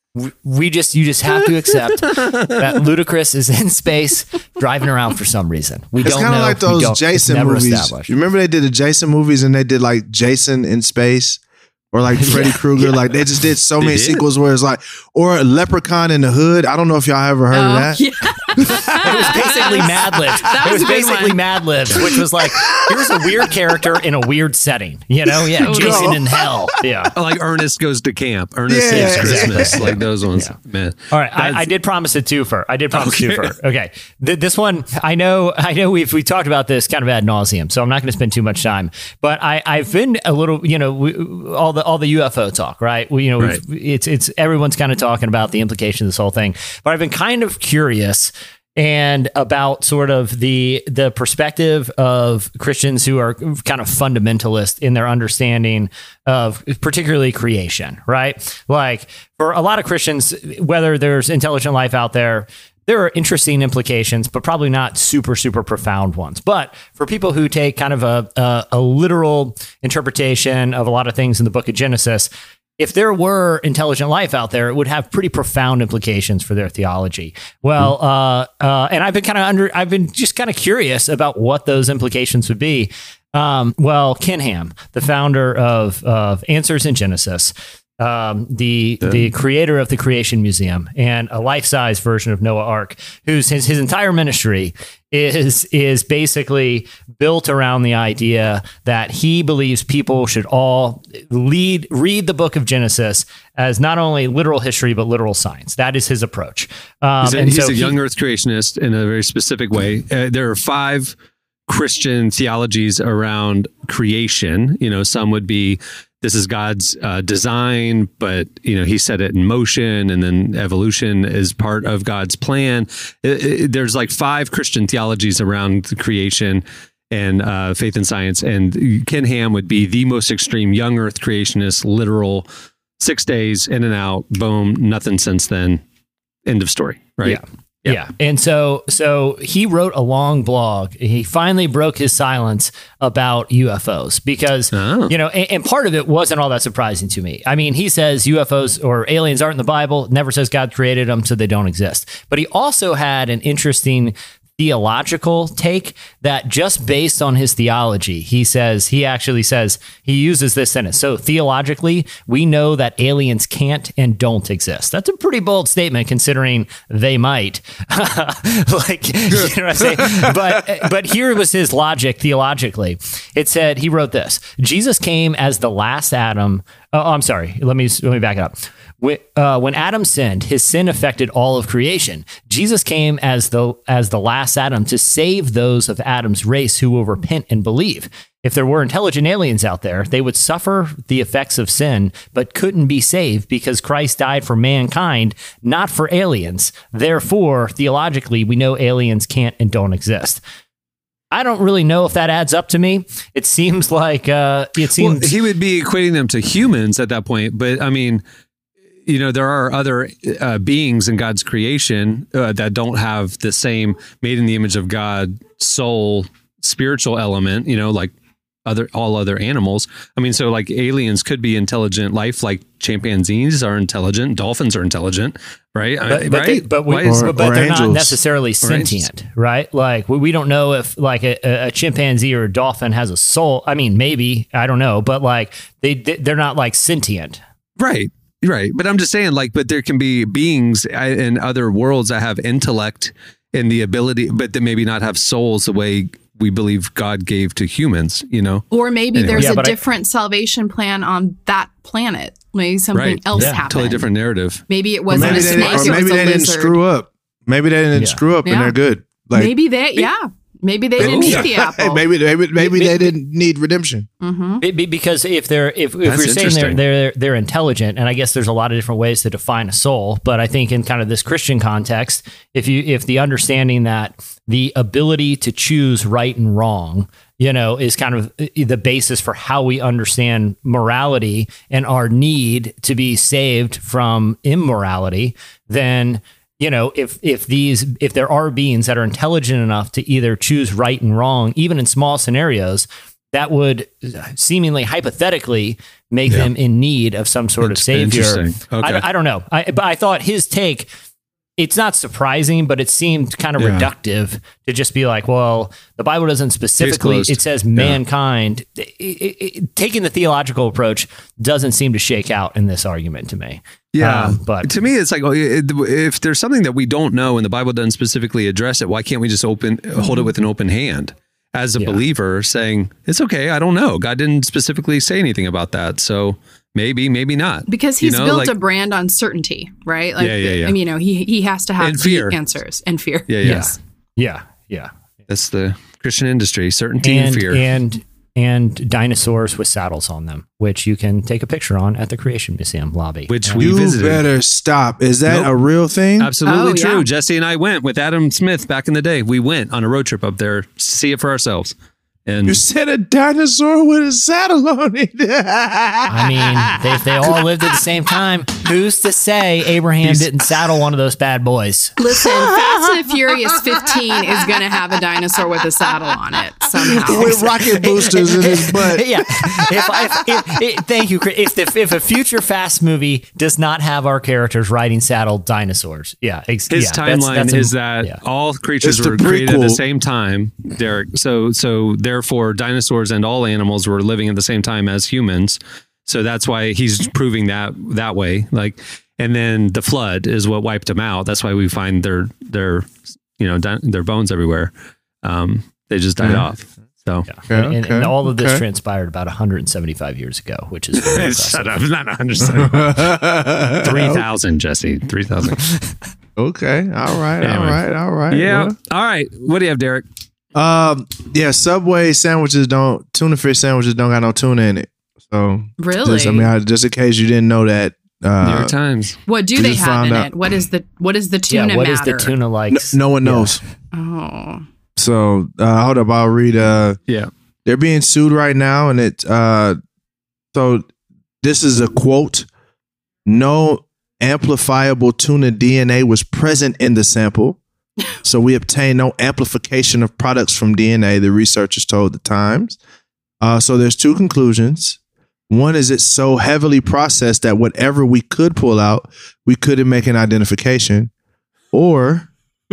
We just you just have to accept that Ludacris is in space driving around for some reason. We
It's
don't
kind
know.
of like
We
those
don't- it's
Jason
never
movies.
established.
You remember they did the Jason movies and they did like Jason in space or like Freddy Krueger. Like they just did so
They
many
did?
sequels where it's like, or Leprechaun in the Hood. I don't know if y'all ever heard of
Oh,
that.
yeah.
It was basically Mad Libs.
That
It
was
was
a good
basically
one.
Mad Libs, which was like, here's a weird character in a weird setting. You know, yeah,
Totally.
Jason in hell. Yeah.
Oh, like Ernest goes to camp. Ernest
Yeah,
saves
exactly.
Christmas. Like those ones. Man.
All right, I,
That's-
I did promise a twofer. I did promise
Okay.
a twofer. Okay, Th- this one I know. I know we've we talked about this kind of ad nauseum, so I'm not going to spend too much time. But I I've been a little, you know, we, all the all the U F O talk, right? We, you know,
Right.
we've- it's it's everyone's kind of talking about the implications of this whole thing. But I've been kind of curious and about sort of the the perspective of Christians who are kind of fundamentalist in their understanding of particularly creation, right? Like for a lot of Christians, whether there's intelligent life out there, there are interesting implications, but probably not super, super profound ones. But for people who take kind of a, a, a literal interpretation of a lot of things in the book of Genesis, if there were intelligent life out there, it would have pretty profound implications for their theology. Well, uh, uh, and I've been kind of under, I've been just kind of curious about what those implications would be. Um, well, Ken Ham, the founder of, of Answers in Genesis, um, the the creator of the Creation Museum and a life-size version of Noah Ark, whose his, his entire ministry is is basically built around the idea that he believes people should all lead read the book of Genesis as not only literal history but literal science. That is his approach. Um,
He's a,
and
he's
so
a
he-
young Earth creationist in a very specific way. Uh, there are five Christian theologies around creation. You know, some would be this is God's uh, design, but you know he set it in motion, and then evolution is part of God's plan. It, it, there's like five Christian theologies around the creation and uh, faith and science. And Ken Ham would be the most extreme young Earth creationist, literal six days in and out, boom, nothing since then. End of story. Right.
Yeah. Yeah. And so so he wrote a long blog. He finally broke his silence about U F Os because,
Oh.
you know, and, and part of it wasn't all that surprising to me. I mean, he says U F Os or aliens aren't in the Bible, never says God created them, so they don't exist. But he also had an interesting theological take that just based on his theology, he says, he actually says, he uses this sentence. So theologically, we know that aliens can't and don't exist. That's a pretty bold statement considering they might. Like, you know what I'm saying? But, but here was his logic theologically. It said, he wrote this, Jesus came as the last Adam. Oh, I'm sorry. Let me, let me back it up. When, uh, when Adam sinned, his sin affected all of creation. Jesus came as the as the last Adam to save those of Adam's race who will repent and believe. If there were intelligent aliens out there, they would suffer the effects of sin, but couldn't be saved because Christ died for mankind, not for aliens. Therefore, theologically, we know aliens can't and don't exist. I don't really know if that adds up to me. It seems like uh, it seems
Well, he would be equating them to humans at that point. But I mean, you know, there are other uh, beings in God's creation uh, that don't have the same made in the image of God soul spiritual element, you know, like other all other animals. I mean, so like aliens could be intelligent life, like chimpanzees are intelligent, dolphins are intelligent, right? I-
But, but,
right?
they, but, we,
Why is-
Or-
but
or
they're not
angels.
necessarily sentient, right? Like we, we don't know if like a, a chimpanzee or a dolphin has a soul. I mean, maybe, I don't know, but like they they're not like sentient.
Right. Right. But I'm just saying, like, but there can be beings in other worlds that have intellect and the ability, but that maybe not have souls the way we believe God gave to humans, you know?
Or maybe
Anyway.
there's
Yeah,
a
but I-
different salvation plan on that planet. Maybe something
Right.
else
Yeah,
happened.
Totally different narrative.
Maybe it
Or
wasn't
maybe
a
they,
snake.
or
it
maybe
was a
they didn't
lizard.
screw up. Maybe they didn't
Yeah.
screw up
Yeah.
and they're good. Like
Maybe they, yeah. Maybe they didn't eat the apple.
maybe maybe maybe they didn't need redemption.
Mm-hmm.
Be- be- because if they're if, if
That's
we're saying they're,
interesting.
they're they're intelligent, and I guess there's a lot of different ways to define a soul, but I think in kind of this Christian context, if you if the understanding that the ability to choose right and wrong, you know, is kind of the basis for how we understand morality and our need to be saved from immorality, then, you know, if if these if there are beings that are intelligent enough to either choose right and wrong, even in small scenarios, that would seemingly hypothetically make
Yeah.
them in need of some sort of savior.
Interesting. Okay.
I, I don't know. I, but I thought his take, it's not surprising, but it seemed kind of
Yeah.
reductive to just be like, well, the Bible doesn't specifically,
closed.
it says
Yeah.
mankind. It, it, it, taking the theological approach doesn't seem to shake out in this argument to me.
Yeah,
Um, but
to me, it's like, oh, it- if there's something that we don't know and the Bible doesn't specifically address it, why can't we just open hold it with an open hand as a
Yeah.
believer, saying it's okay, I don't know, God didn't specifically say anything about that, so maybe, maybe not,
Because
You
he's
know,
built
like-
a brand on certainty, right? Like,
Yeah, yeah, yeah.
I mean, you know, he he has to have
And
the
fear.
answers and fear.
Yeah, yeah.
Yes.
yeah, yeah.
That's the Christian industry: certainty and,
And,
fear.
and, and dinosaurs with saddles on them, which you can take a picture on at the Creation Museum lobby.
which we
You
visited.
better stop. Is that
Nope.
a real thing?
Absolutely
Oh,
true.
yeah.
Jesse and I went with Adam Smith back in the day. We went on a road trip up there to see it for ourselves. And
You said a dinosaur with a saddle on it.
I mean, they, if they all lived at the same time, who's to say Abraham didn't saddle one of those bad boys?
Listen, Fast and Furious fifteen is going to have a dinosaur with a saddle on it somehow.
with rocket boosters in his butt.
Yeah. If, I- if, if, if, thank you, Chris. If, the, if a future Fast movie does not have our characters riding saddled dinosaurs, yeah, ex-
his
yeah, that's-
timeline
that's a-
is that
yeah.
all creatures
It's the
were created at the
prequel.
same time, Derek. So, so therefore, dinosaurs and all animals were living at the same time as humans. So that's why he's proving that that way. Like, and then the flood is what wiped them out. That's why we find their their you know di- their bones everywhere. Um, they just died
Mhm.
off. So.
Yeah.
Okay,
and, and
okay,
all of this
okay.
transpired about one hundred seventy-five years ago, which is very impressive.
Shut up! Not one hundred. Three thousand, Jesse. Three thousand.
Okay. All right. All
Anyway.
right. All right.
Yeah.
Well,
All right. What do you have, Derek?
Um. Yeah. Subway sandwiches don't tuna fish sandwiches don't got no tuna in it. So
Really?
just, I mean, I, just in case you didn't know that.
New
Uh,
York Times.
What do
We
they
just
have
found
in
out-
it? What is the what is the tuna
yeah, what is
matter?
the tuna like?
no, no one knows.
Oh,
So uh, hold up. I'll read. Uh,
Yeah.
they're being sued right now, and it. Uh, so this is a quote. No amplifiable tuna D N A was present in the sample. So we obtained no amplification of products from D N A, the researchers told the Times. Uh, so there's two conclusions. One is it's so heavily processed that whatever we could pull out, we couldn't make an identification. Or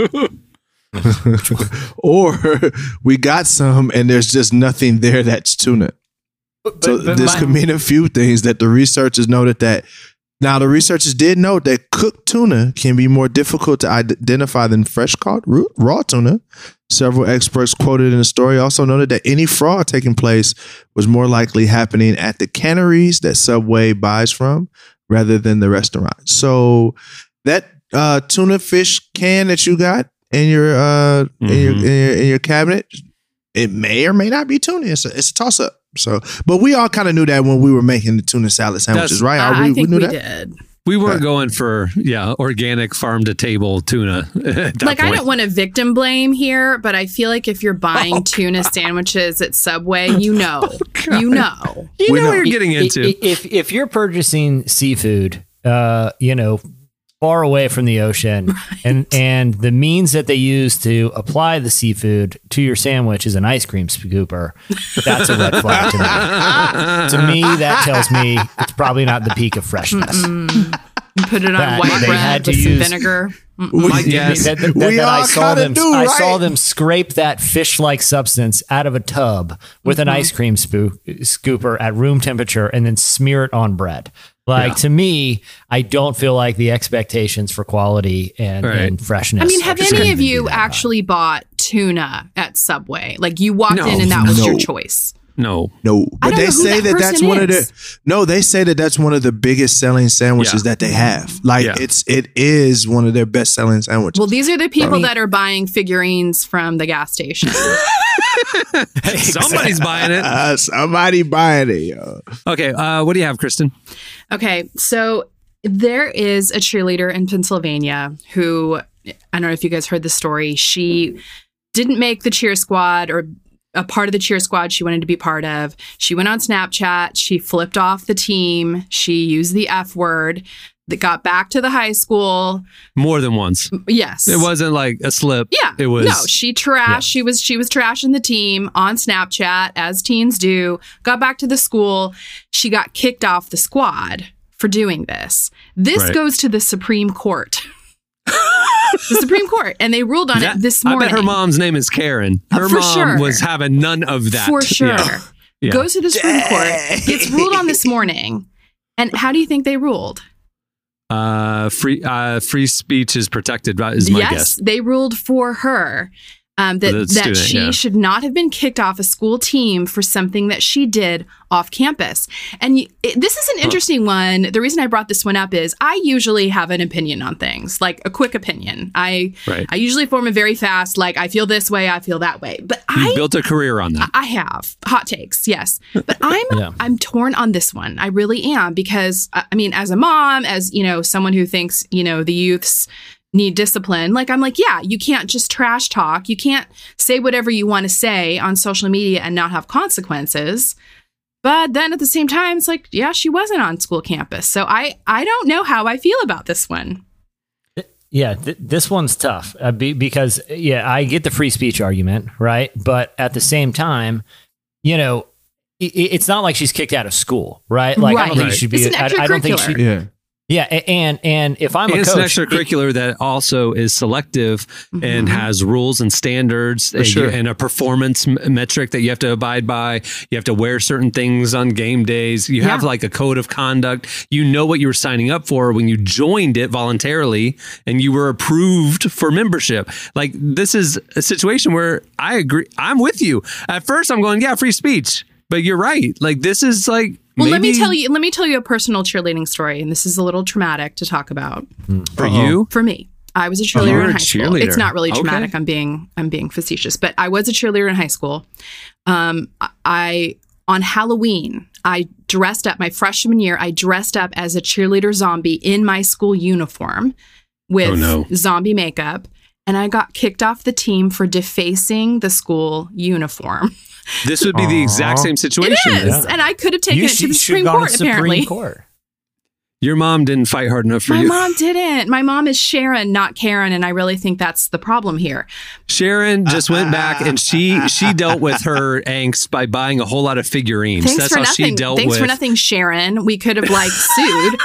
or we got some and there's just nothing there that's tuna. So
but
this
my-
could mean a few things that the researchers noted that. Now, the researchers did note that cooked tuna can be more difficult to identify than fresh caught ru- raw tuna. Several experts quoted in the story also noted that any fraud taking place was more likely happening at the canneries that Subway buys from rather than the restaurant. So that uh, tuna fish can that you got in your, uh, in, your, in, your, in your cabinet, it may or may not be tuna. It's a, it's a toss up. So, but we all kind of knew that when we were making the tuna salad sandwiches,
That's-
right? Are
I
we,
think
we
we,
knew that.
did.
We weren't going for, yeah, organic farm to table tuna. at that
Like, I
point.
don't want to victim blame here, but I feel like if you're buying
Oh,
tuna sandwiches at Subway, you know, you know.
You
We
know
know.
what you're getting
I- I-
into.
If if you're purchasing seafood, uh, you know, far away from the ocean, and and the means that they use to apply the seafood to your sandwich is an ice cream scooper, that's a red flag to me. To me, that tells me it's probably not the peak of freshness.
Put it on
That
white
they
bread
had to
with some
use-
vinegar.
My guess.
That, that-
We
that I
all
saw
kinda
them.
do,
I saw
right?
them scrape that fish-like substance out of a tub with an ice cream spoo- scooper at room temperature, and then smear it on bread. Like, to me, I don't feel like the expectations for quality and,
Right.
and freshness.
I mean, have
just
any
couldn't
of
be
you
that high.
actually bought tuna at Subway? Like, you walked
No.
in and that was your
No.
choice.
No.
No, but
don't
they
know who
say
that
that that's
person
one of
is.
the no. They say that that's one of the biggest selling sandwiches
Yeah.
that they have. Like
Yeah.
it's it is one of their best selling sandwiches.
Well, these are the people
mean-
that are buying figurines from the gas station.
Somebody's buying it.
uh, somebody buying it, yo.
Okay. Uh, what do you have, Kristen?
Okay, so there is a cheerleader in Pennsylvania who, I don't know if you guys heard the story. She didn't make the cheer squad or a part of the cheer squad she wanted to be part of. She went on Snapchat. She flipped off the team. She used the F word. That got back to the high school.
More than once.
Yes.
It wasn't like a slip.
Yeah.
It was.
No, she trashed. She was she was trashing the team on Snapchat, as teens do. Got back to the school. She got kicked off the squad for doing this. This
Right.
goes to the Supreme Court. The Supreme Court. And they ruled on
That-
it this
I
morning.
bet her mom's name is Karen. Her
For
mom
sure.
was having none of that.
For sure.
Yeah. Yeah.
Goes to the Supreme Court. Gets ruled on this morning. And how do you think they ruled?
Uh, free uh, free speech is protected, right, is my
yes,
guess.
they ruled for her. Um, that
The
that
student,
she
yeah.
should not have been kicked off a school team for something that she did off campus. And you, it, this is an interesting one. The reason I brought this one up is I usually have an opinion on things, like a quick opinion. I
Right.
I usually form a very fast, like I feel this way, I feel that way. But
You
I
built a career on that.
I have hot takes, yes, but I'm
Yeah.
I'm torn on this one. I really am because I I mean, as a mom, as you know, someone who thinks you know the youths need discipline. Like I'm like, yeah, you can't just trash talk. You can't say whatever you want to say on social media and not have consequences. But then at the same time, it's like, yeah, she wasn't on school campus, so I I don't know how I feel about this one.
Yeah, th- this one's tough uh, be- because, yeah, I get the free speech argument, right? But at the same time, you know, i- i- it's not like she's kicked out of school, right? Like, I don't think
Right.
she should be.
It's an
I, I don't think she.
extracurricular.
Yeah.
Yeah, a- and and if I'm
And
a
it's
coach,
an extracurricular that also is selective and has rules and standards and,
sure.
and a performance m- metric that you have to abide by. You have to wear certain things on game days. You have
Yeah.
like a code of conduct. You know what you were signing up for when you joined it voluntarily and you were approved for membership. Like this is a situation where I agree. I'm with you. At first I'm going, yeah, free speech. But you're right. Like this is like
Well, let me
maybe
tell you. Let me tell you a personal cheerleading story, and this is a little traumatic to talk about.
for you.
For me, I was a
Oh,
cheerleader
you're
in
a
high school.
cheerleader.
It's not really
Okay.
traumatic. I'm being I'm being facetious, but I was a cheerleader in high school. Um, I on Halloween I dressed up my freshman year. I dressed up as a cheerleader zombie in my school uniform with
Oh, no.
zombie makeup, and I got kicked off the team for defacing the school uniform.
This would be the exact same
It
situation.
is, and I could have taken
you
it to the
should-
Supreme
should've gone
Court.
to Supreme
Apparently,
Court.
Your mom didn't fight hard enough for
my
you.
mom didn't. My mom is Sharon, not Karen, and I really think that's the problem here.
Sharon just went back and she she dealt with her angst by buying a whole lot of figurines.
Thanks
That's
for
how
nothing.
she dealt
Thanks
with.
for nothing, Sharon. We could have like sued.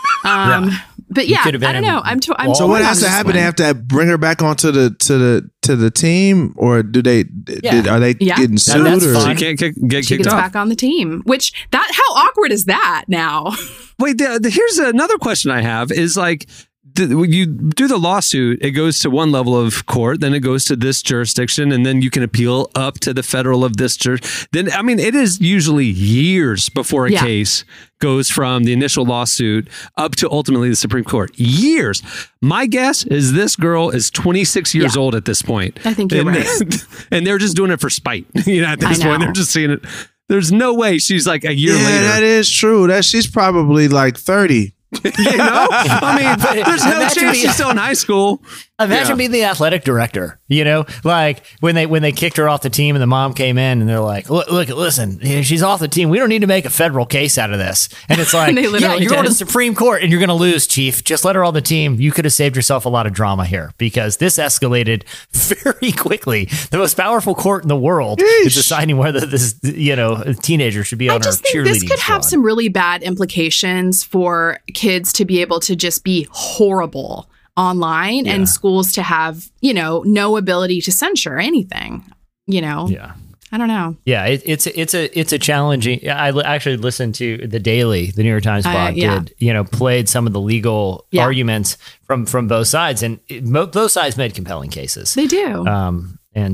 Um, But
You
yeah,
could have
I
been
don't know.
in
I'm, to, I'm
all-
So
torn
what
on
has to
this
happen?
one.
They have to bring her back onto the to the to the team, or do they?
Yeah.
Did, are they
Yeah.
getting
That-
sued?
that's
or?
fine.
She can't kick, get
She
kicked
gets
off.
back on the team. Which that how awkward is that now?
Wait, the, the, here's another question I have: is like the, when you do the lawsuit, it goes to one level of court, then it goes to this jurisdiction, and then you can appeal up to the federal of this jur. Then I mean, it is usually years before a
Yeah.
case goes from the initial lawsuit up to ultimately the Supreme Court. Years. My guess is this girl is twenty-six years
Yeah.
old at this point.
I think you're
and,
right.
And they're just doing it for spite. You know, at this
I
point,
know.
they're just seeing it. There's no way she's like a year
Yeah,
later.
that is true. That she's probably like thirty.
You know, I mean, there's no
Imagine
chance
being-
she's still in high school.
Imagine
Yeah.
being the athletic director, you know, like when they when they kicked her off the team and the mom came in and they're like, look, look listen, you know, she's off the team. We don't need to make a federal case out of this. And it's like,
They
yeah,
literally
you're going to
did.
the Supreme Court and you're going to lose, chief. Just let her on the team. You could have saved yourself a lot of drama here because this escalated very quickly. The most powerful court in the world is deciding whether this, you know, teenager should be
I
on
just
her
think
cheerleading
this could have
squad.
some really bad implications for kids to be able to just be horrible online
Yeah.
and schools to have, you know, no ability to censure anything. You know,
Yeah.
I don't know.
Yeah, it, it's it's a it's a challenging. I li- actually listened to the Daily, the New York Times
Uh,
blog
yeah.
did you know played some of the legal
Yeah.
arguments from from both sides, and it, mo- both sides made compelling cases.
They do.
Um, and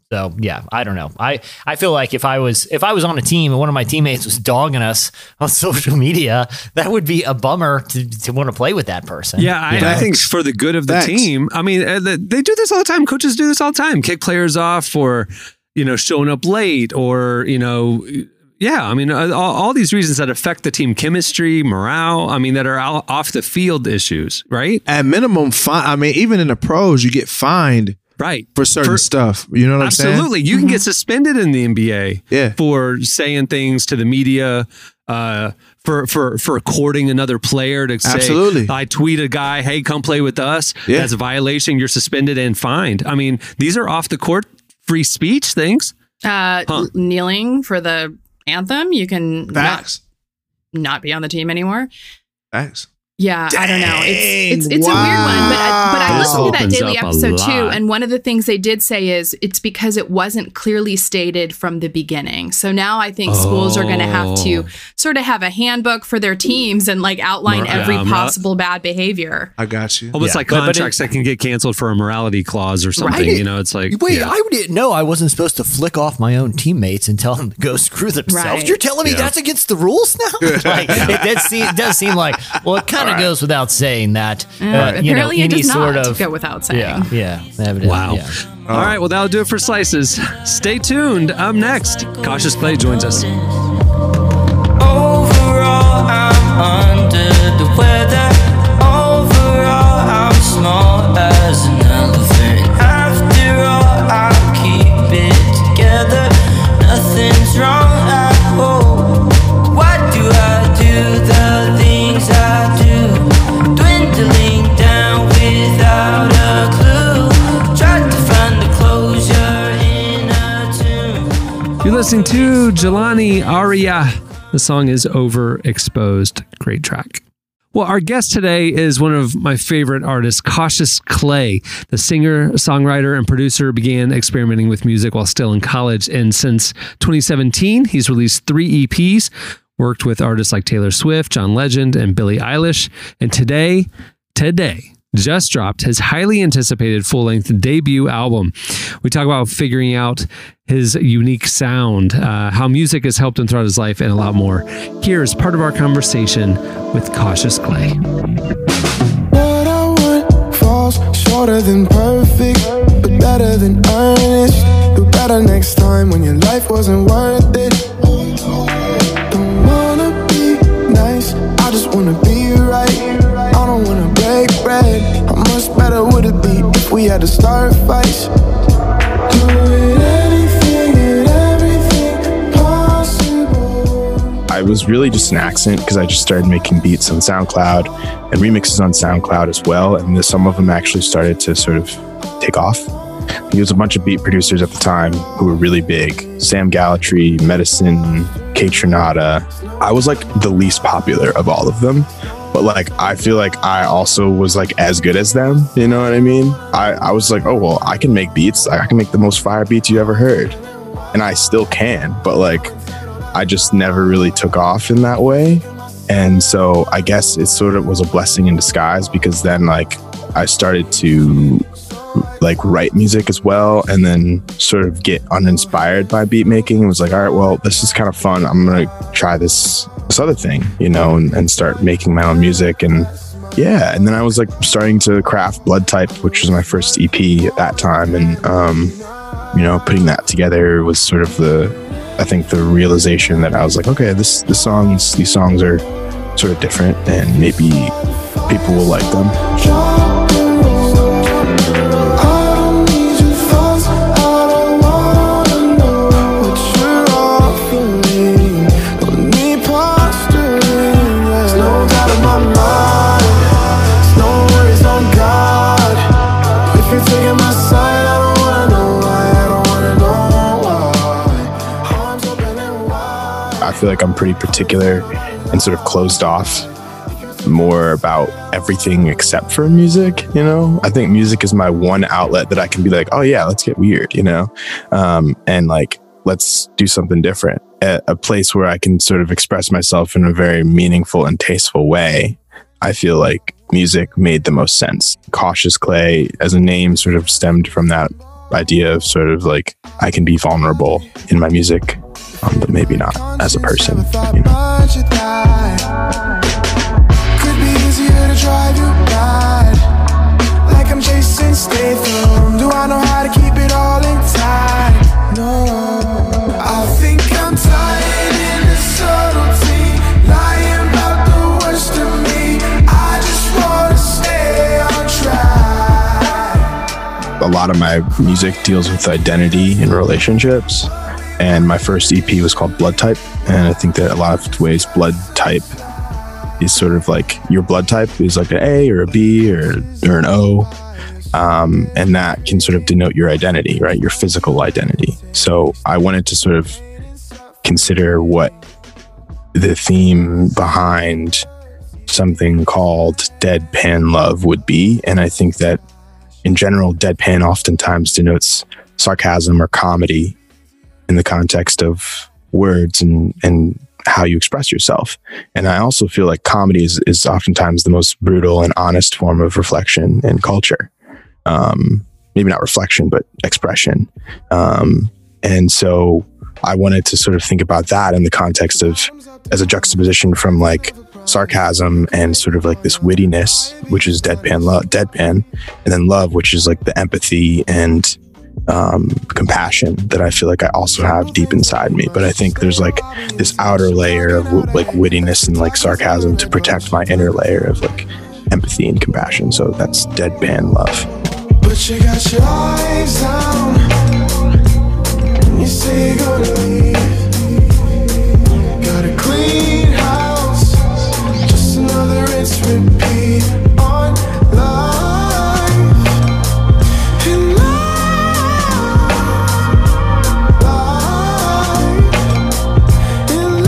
So yeah, I don't know. I, I feel like if I was if I was on a team and one of my teammates was dogging us on social media, that would be a bummer to, to want to play with that person.
Yeah, I, I think for the good of the
Facts.
team. I mean, uh, the- they do this all the time. Coaches do this all the time. Kick players off for, you know, showing up late or, you know, yeah. I mean, uh, all, all these reasons that affect the team chemistry, morale. I mean, that are out, off the field issues, right?
At minimum, fine. I mean, even in the pros, you get fined
Right.
for certain
For-
stuff. You know what I'm saying?
Absolutely. You can get suspended in the N B A
Yeah.
for saying things to the media, uh, for, for, for courting another player to say,
Absolutely.
I tweet a guy, hey, come play with us.
Yeah.
That's a violation. You're suspended and fined. I mean, these are off the court free speech things.
Uh,
Huh.
Kneeling for the anthem, you can not,
Facts.
not be on the team anymore.
Facts.
Yeah, I don't know. It's it's
Dang,
it's a weird one, but I, but I
This
listened to that
opens
daily
up a
episode too,
lot.
and one of the things they did say is it's because it wasn't clearly stated from the beginning. So now I think schools are going to have to
Oh.
sort of have a handbook for their teams and like outline
Mor-
every
yeah, mor-
possible bad behavior.
I got you.
Almost
Yeah,
like
but- but
contracts
it-
that can get canceled for a morality clause or something.
Right.
You know, it's like,
Wait,
yeah.
I didn't know I wasn't supposed to flick off my own teammates and tell them to go screw themselves.
Right.
You're telling me
Yeah.
that's against the rules now? Like, it, does seem, it does seem like, well, it kind of goes without saying that.
Uh,
uh, you know,
apparently, it
any
does
sort
not
of
go without saying.
yeah, yeah, evidently,
Wow.
yeah.
All right. Well, that'll do it for Slices. Stay tuned. Up next, Cautious Clay joins us.
Overall, I'm under the weather. Overall, I'm small as an elephant. After all, I'll keep it together. Nothing's wrong at all. Why do I do the things I do? Dwindling down without a clue. Tried to find the closure in a tune.
You're listening to Jelani Aria. The song is Overexposed. Great track. Well, our guest today is one of my favorite artists, Cautious Clay. The singer, songwriter, and producer began experimenting with music while still in college. And since twenty seventeen, he's released three E Ps, worked with artists like Taylor Swift, John Legend, and Billie Eilish. And today, today, just dropped his highly anticipated full-length debut album. We talk about figuring out his unique sound, uh, how music has helped him throughout his life, and a lot more. Here's part of our conversation with Cautious Clay.
What I want falls shorter than perfect, but better than earnest. Do better next time when your life wasn't worth it. Don't wanna be nice, I just wanna be right. I don't wanna break bread. How much better would it be if we had to start fights? Doing anything and everything possible.
I was really just an accident because I just started making beats on SoundCloud and remixes on SoundCloud as well. And the, some of them actually started to sort of take off. There was a bunch of beat producers at the time who were really big. Sam Gallatry, Medicine, Kate Trinata. I was like the least popular of all of them. But like, I feel like I also was like as good as them. You know what I mean? I, I was like, oh, well, I can make beats. I can make the most fire beats you ever heard. And I still can. But like, I just never really took off in that way. And so I guess it sort of was a blessing in disguise because then like I started to like write music as well and then sort of get uninspired by beat making. It was like, all right, well, this is kind of fun. I'm going to try this, this other thing, you know, and, and start making my own music. And yeah. And then I was like starting to craft Blood Type, which was my first E P at that time. And, um, you know, putting that together was sort of the, I think the realization that I was like, okay, this, the songs, these songs are sort of different and maybe people will like them.
Drop the road. I don't need your thoughts. I don't wanna know what you're offering. Don't need posturing. There's no doubt in my mind. There's no worries on God. If you're taking my side, I don't wanna know why. I don't wanna know why. Arms open and wide.
I feel like I'm pretty particular and sort of closed off more about everything except for music, you know? I think music is my one outlet that I can be like, oh yeah, let's get weird, you know? Um, and like, let's do something different. A, a place where I can sort of express myself in a very meaningful and tasteful way. I feel like music made the most sense. Cautious Clay as a name sort of stemmed from that idea of sort of like I can be vulnerable in my music, um, but maybe not as a person. You know?
Could be easier to drive you mad, like I'm chasing Statham. Do I know how to keep it all intact? No, I think I'm tired in the subtlety, lying about the worst of me. I just wanna stay on track.
A lot of my music deals with identity and relationships, and my first E P was called Blood Type, and I think that a lot of ways blood type is sort of like your blood type is like an A or a B or, or an O. Um, and that can sort of denote your identity, right? Your physical identity. So I wanted to sort of consider what the theme behind something called deadpan love would be. And I think that in general, deadpan oftentimes denotes sarcasm or comedy in the context of words and, and how you express yourself. And I also feel like comedy is, is oftentimes the most brutal and honest form of reflection in culture. Um, maybe not reflection, but expression. Um, and so I wanted to sort of think about that in the context of, as a juxtaposition from like sarcasm and sort of like this wittiness, which is deadpan love, deadpan, and then love, which is like the empathy and um, compassion that I feel like I also have deep inside me. But I think there's like this outer layer of w- like wittiness and like sarcasm to protect my inner layer of like empathy and compassion. So that's deadpan love.
But you got your eyes down, you say you're gonna leave. Got a clean house, just another rinse repeat on life. In life, life, in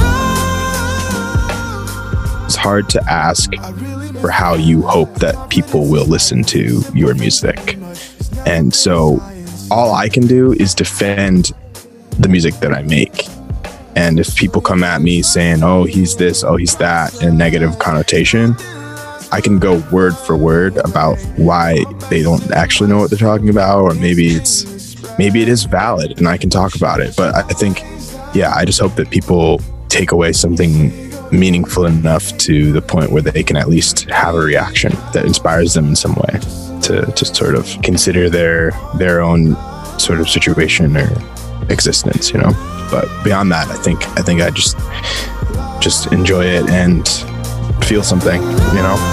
life.
It's hard to ask for how you hope that people will listen to your music. And so all I can do is defend the music that I make. And if people come at me saying, oh, he's this, oh, he's that, in a negative connotation, I can go word for word about why they don't actually know what they're talking about, or maybe it's, maybe it is valid and I can talk about it. But I think, yeah, I just hope that people take away something meaningful enough to the point where they can at least have a reaction that inspires them in some way to, to sort of consider their their own sort of situation or existence, you know. But beyond that, I think I think I just just enjoy it and feel something, you know.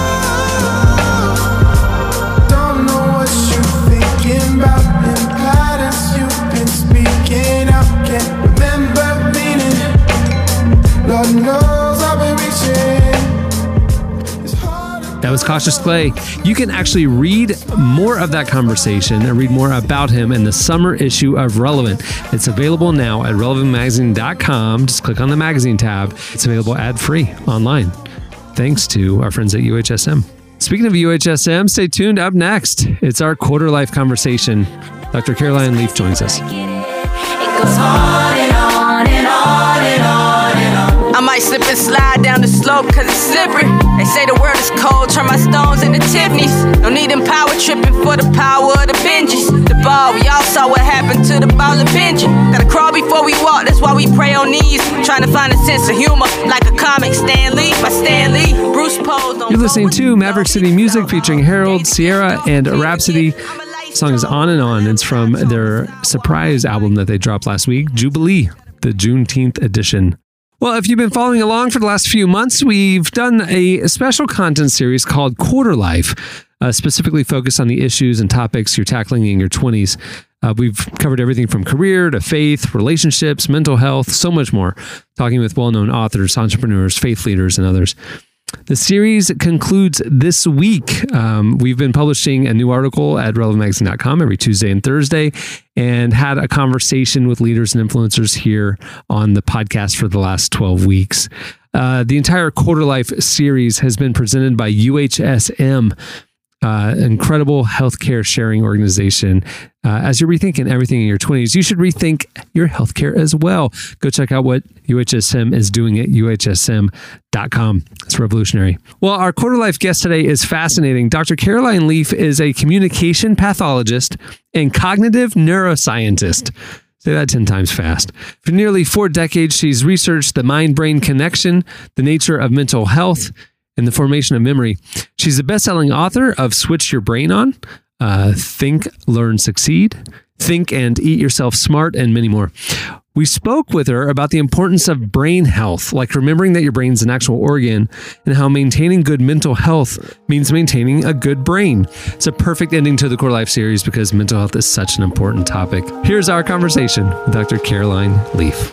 Don't know what you're thinking about in patterns you've been speaking out. Can't remember meaning. Lord knows I've been reaching.
That was Cautious Clay. You can actually read more of that conversation and read more about him in the summer issue of Relevant. It's available now at relevant magazine dot com. Just click on the magazine tab. It's available ad-free online. Thanks to our friends at U H S M. Speaking of U H S M, stay tuned. Up next, it's our quarter life conversation. Doctor Caroline Leaf joins us.
It goes on and on and on and on and on. I might slip and slide down the slope cause it's slippery. They say the world is cold, turn my stones into Tiffany's. No need them power tripping for the power of the binges. The ball, we all saw what happened to the ball of Benji. Gotta crawl before we walk, that's why we pray on knees. Trying to find a sense of humor, like a comic Stan Lee by Stan Lee. Bruce posed on.
You're listening to Maverick City Music featuring Harold, Sierra, and Rhapsody. The song is On and On. It's from their surprise album that they dropped last week, Jubilee, the Juneteenth edition. Well, if you've been following along for the last few months, we've done a special content series called Quarter Life, uh, specifically focused on the issues and topics you're tackling in your twenties. Uh, we've covered everything from career to faith, relationships, mental health, so much more, talking with well-known authors, entrepreneurs, faith leaders, and others. The series concludes this week. Um, we've been publishing a new article at relevant magazine dot com every Tuesday and Thursday, and had a conversation with leaders and influencers here on the podcast for the last twelve weeks. Uh, the entire Quarter Life series has been presented by U H S M. uh, incredible healthcare sharing organization. Uh, as you're rethinking everything in your twenties, you should rethink your healthcare as well. Go check out what U H S M is doing at U H S M dot com. It's revolutionary. Well, our Quarter Life guest today is fascinating. Doctor Caroline Leaf is a communication pathologist and cognitive neuroscientist. Say that ten times fast. For nearly four decades, she's researched the mind-brain connection, the nature of mental health, and the formation of memory. She's a best-selling author of Switch Your Brain On, uh, Think, Learn, Succeed, Think and Eat Yourself Smart, and many more. We spoke with her about the importance of brain health, like remembering that your brain's an actual organ, and how maintaining good mental health means maintaining a good brain. It's a perfect ending to the Core Life series because mental health is such an important topic. Here's our conversation with Doctor Caroline Leaf.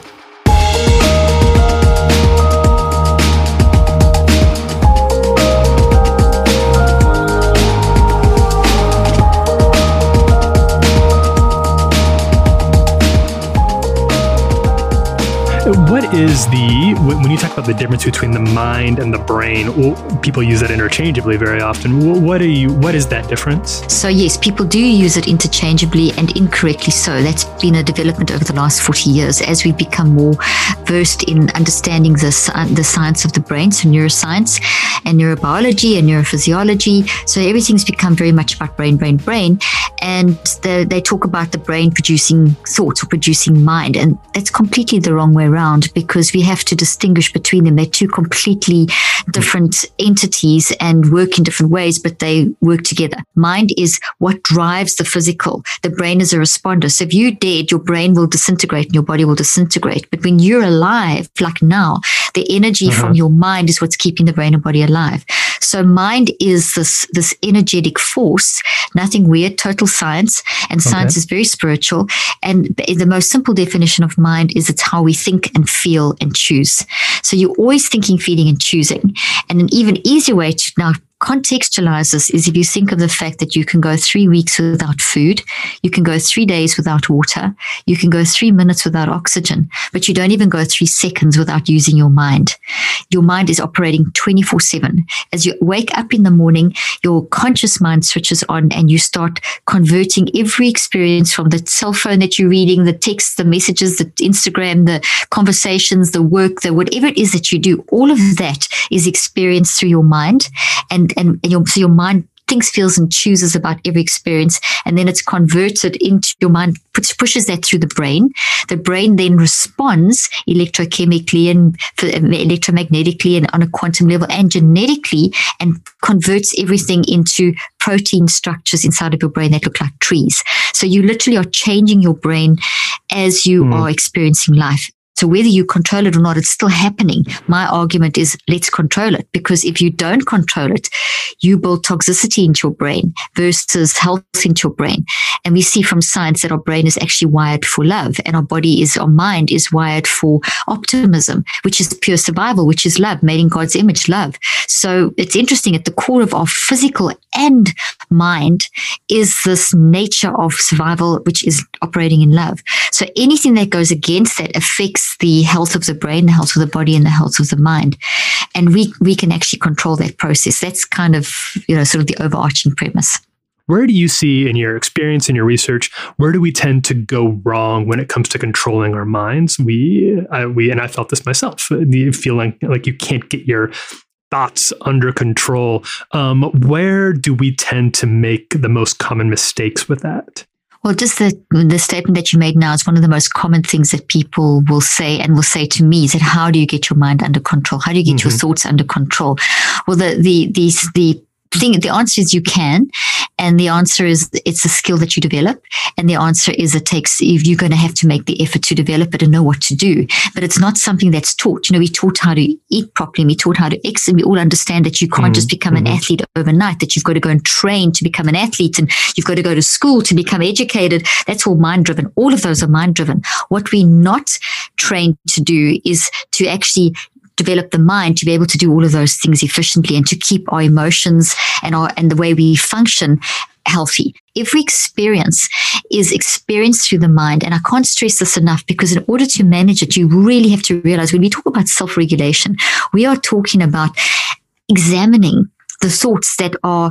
What is the, when you talk about the difference between the mind and the brain, well, people use that interchangeably very often. What are you, what is that difference?
So yes, people do use it interchangeably and incorrectly so. That's been a development over the last forty years as we become more versed in understanding the, the science of the brain, so neuroscience and neurobiology and neurophysiology. So everything's become very much about brain, brain, brain. And the, they talk about the brain producing thoughts or producing mind. And that's completely the wrong way around because we have to distinguish between them. They're two completely different entities and work in different ways, but they work together. Mind is what drives the physical. The brain is a responder. So if you're dead, your brain will disintegrate and your body will disintegrate. But when you're alive, like now, the energy uh-huh. from your mind is what's keeping the brain and body alive. So mind is this, this energetic force, nothing weird, total science. And science okay. is very spiritual. And the most simple definition of mind is it's how we think and feel and choose. So you're always thinking, feeling, and choosing. And an even easier way to now contextualize this is if you think of the fact that you can go three weeks without food, you can go three days without water, you can go three minutes without oxygen, but you don't even go three seconds without using your mind. Your mind is operating twenty-four seven. As you wake up in the morning, your conscious mind switches on and you start converting every experience from the cell phone that you're reading, the texts, the messages, the Instagram, the conversations, the work, the whatever it is that you do, all of that is experienced through your mind. And And, and your, so your mind thinks, feels, and chooses about every experience. And then it's converted into your mind, puts, pushes that through the brain. The brain then responds electrochemically and electromagnetically and on a quantum level and genetically and converts everything into protein structures inside of your brain that look like trees. So you literally are changing your brain as you mm. are experiencing life. So whether you control it or not, it's still happening. My argument is let's control it, because if you don't control it, you build toxicity into your brain versus health into your brain. And we see from science that our brain is actually wired for love, and our body is, our mind is wired for optimism, which is pure survival, which is love, made in God's image, love. So it's interesting, at the core of our physical and mind is this nature of survival, which is operating in love. So anything that goes against that affects the health of the brain, the health of the body, and the health of the mind. And we we can actually control that process. That's kind of, you know, sort of the overarching premise.
Where do you see, in your experience, in your research, where do we tend to go wrong when it comes to controlling our minds? We, I, we, and I felt this myself. You feel like, like you can't get your thoughts under control. Um, where do we tend to make the most common mistakes with that?
Well, just the the statement that you made now is one of the most common things that people will say and will say to me is that how do you get your mind under control? How do you get mm-hmm. your thoughts under control? Well, the the the the thing, the answer is you can. And the answer is it's a skill that you develop. And the answer is it takes, if you're going to have to make the effort to develop it and know what to do. But it's not something that's taught. You know, we taught how to eat properly. We taught how to exercise. We all understand that you can't mm-hmm. just become mm-hmm. an athlete overnight, that you've got to go and train to become an athlete, and you've got to go to school to become educated. That's all mind driven. All of those are mind driven. What we're not trained to do is to actually develop the mind to be able to do all of those things efficiently and to keep our emotions and our and the way we function healthy. Every experience is experienced through the mind. And I can't stress this enough, because in order to manage it, you really have to realize when we talk about self-regulation, we are talking about examining the thoughts that are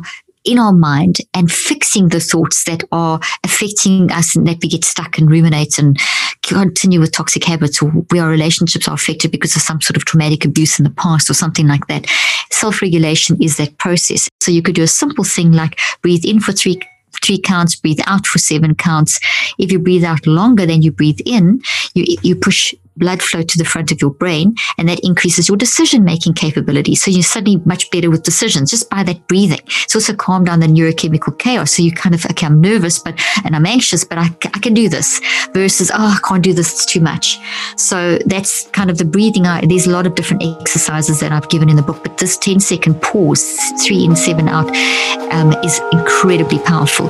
in our mind and fixing the thoughts that are affecting us and that we get stuck and ruminate and continue with toxic habits, or where our relationships are affected because of some sort of traumatic abuse in the past or something like that. Self-regulation is that process. So you could do a simple thing like breathe in for three three counts, breathe out for seven counts. If you breathe out longer than you breathe in, you you push blood flow to the front of your brain, and that increases your decision-making capability. So you're suddenly much better with decisions just by that breathing. It's also calmed down the neurochemical chaos. So you kind of, okay, I'm nervous, but and I'm anxious, but I, I can do this, versus, oh, I can't do this, it's too much. So that's kind of the breathing out. There's a lot of different exercises that I've given in the book, but this ten second pause, three in, seven out, um, is incredibly powerful.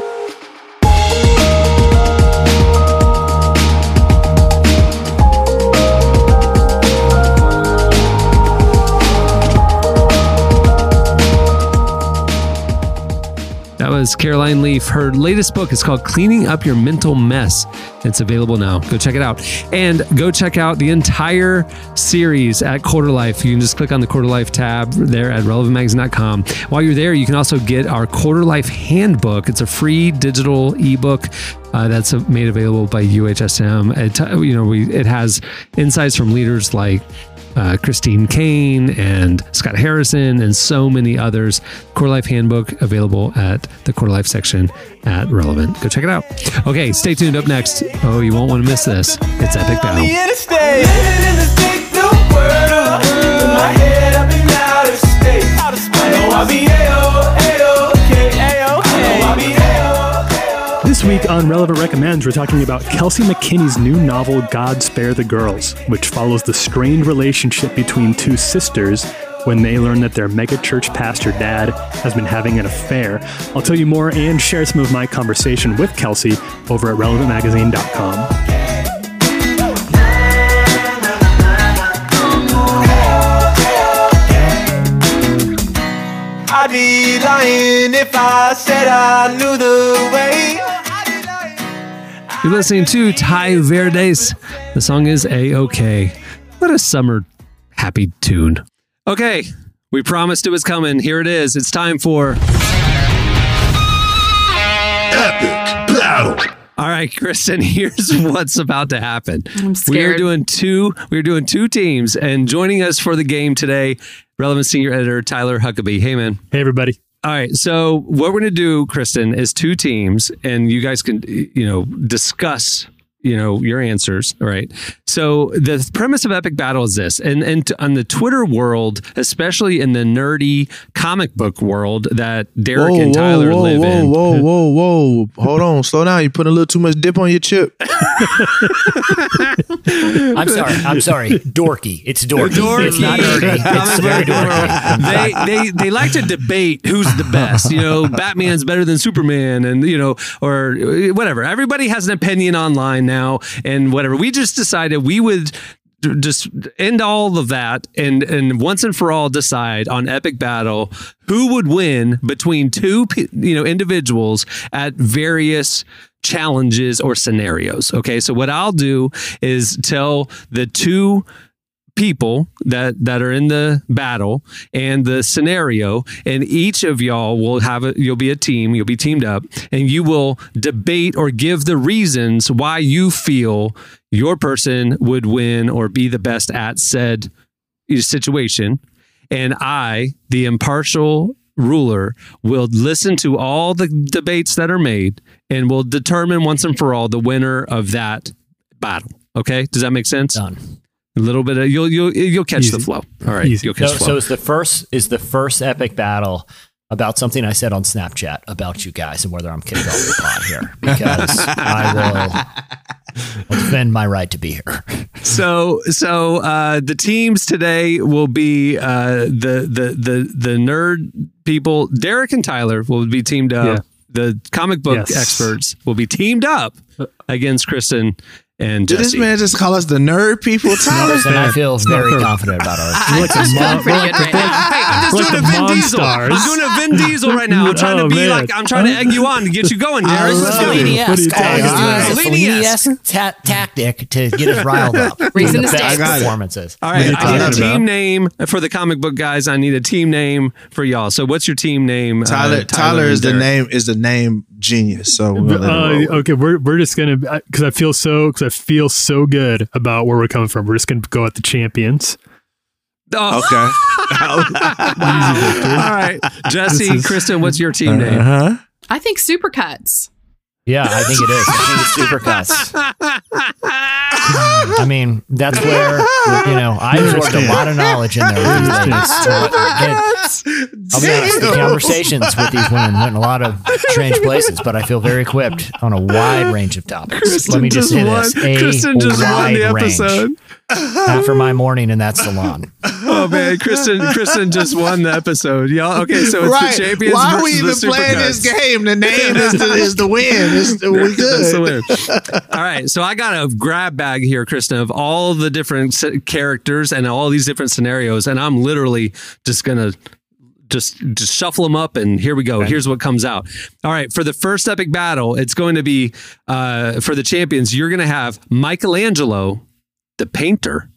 That was Caroline Leaf. Her latest book is called Cleaning Up Your Mental Mess. It's available now. Go check it out. And go check out the entire series at Quarter Life. You can just click on the Quarter Life tab there at relevant magazine dot com. While you're there, you can also get our Quarter Life Handbook. It's a free digital ebook uh, that's made available by U H S M. It, you know, we, it has insights from leaders like Uh, Christine Kane and Scott Harrison and so many others. Quarter Life Handbook available at the Quarter Life section at Relevant. Go check it out. Okay, stay tuned. Up next, oh, you won't want to miss this. It's Epic Battle.
This week on Relevant Recommends, we're talking about Kelsey McKinney's new novel, God Spare the Girls, which follows the strained relationship between two sisters when they learn that their megachurch pastor dad has been having an affair. I'll tell you more and share some of my conversation with Kelsey over at relevant magazine dot com.
I'd be lying if I said I knew the way.
You're listening to Ty Verdes. The song is A-OK. What a summer happy tune. Okay, we promised it was coming. Here it is. It's time for Epic Battle. All right, Kristen, here's what's about to happen.
I'm scared.
We are doing two, we're doing two teams, and joining us for the game today, Relevant Senior Editor Tyler Huckabee. Hey, man.
Hey, everybody.
All right. So what we're going to do, Kristen, is two teams, and you guys can, you know, discuss, you know, your answers. All right. So the premise of Epic Battle is this, and and on the Twitter world, especially in the nerdy comic book world that Derek
whoa,
and Tyler
whoa,
live
whoa,
in.
Whoa, whoa, whoa, whoa. Hold on. Slow down. You're putting a little too much dip on your chip.
I'm sorry. I'm sorry. Dorky. It's dorky.
Dorky.
It's not nerdy. It's very dorky.
they, they they like to debate who's the best. You know, Batman's better than Superman, and you know, or whatever. Everybody has an opinion online now, and whatever. We just decided we would just end all of that and and once and for all decide on Epic Battle who would win between two you know individuals at various challenges or scenarios. Okay, so what I'll do is tell the two people that that are in the battle and the scenario, and each of y'all will have a you'll be a team, you'll be teamed up, and you will debate or give the reasons why you feel your person would win or be the best at said situation. And I, the impartial ruler, will listen to all the debates that are made and will determine once and for all the winner of that battle. Okay, does that make sense?
Done.
A little bit of you'll you'll you'll catch
Easy.
the flow. All right,
Easy.
you'll catch
So,
the flow.
so is the first is the first Epic Battle about something I said on Snapchat about you guys and whether I'm kicked off the pod here, because I will defend my right to be here.
So, so uh, the teams today will be uh, the the the the nerd people. Derek and Tyler will be teamed up.
Yeah.
The comic book
Yes.
experts will be teamed up against Kristen and
Did
Jesse.
this man just call us the nerd people? Tyler?
Listen, I feel very confident about ours.
I,
like
I'm
a
feeling
mo-
pretty
like
good right
the-
now.
Hey, I'm just
Like
doing
the
a Vin Diesel.
Monstars.
I'm doing a Vin Diesel right now. I'm trying
Oh,
to be
man.
like, I'm trying to egg you on to get you going,
I
Derek.
love
Let's
it.
go.
What are you
Fellini-esque.
talking
Uh,
about?
Fellini-esque ta- tactic to get us riled up.
Raising
the
the
best
stakes.
I got it.
performances.
All right,
What are
I
you
need a
talking
team
about?
name for the comic book guys. I need a team name for y'all. So, what's your team name? uh,
Tyler, Tyler is the
and Derek?
name is the name genius. So we're gonna let
Uh,
it roll.
okay, we're we're just gonna because I feel so because I feel so good about where we're coming from. We're just gonna go at the champions.
Oh.
Okay.
All right, Jesse,
This is-
Kristen, what's your team name?
Uh-huh.
I think Supercuts.
Yeah, I think it is. I think it's Supercuts. I mean, that's where, you know, I absorbed a lot of knowledge in there. With these ladies. I'll be honest, the conversations with these women went in a lot of strange places, but I feel very equipped on a wide range of topics.
Kristen
Let me just, say
won.
this. A
Kristen just won
wide
the episode.
range. After my morning in that salon.
Oh man, Kristen, Kristen just won the episode. Y'all, okay, so it's
Right.
the champions.
Why are we
versus
even
the
playing
Supercuts.
this game? The name is the, is the win. It's the, we
That's the
good.
win. All right, so I got a grab bag here, Kristen, of all the different s- characters and all these different scenarios, and I'm literally just gonna just just shuffle them up, and here we go.
Okay.
Here's what comes out. All right, for the first epic battle, it's going to be uh, for the champions. You're going to have Michelangelo, the painter.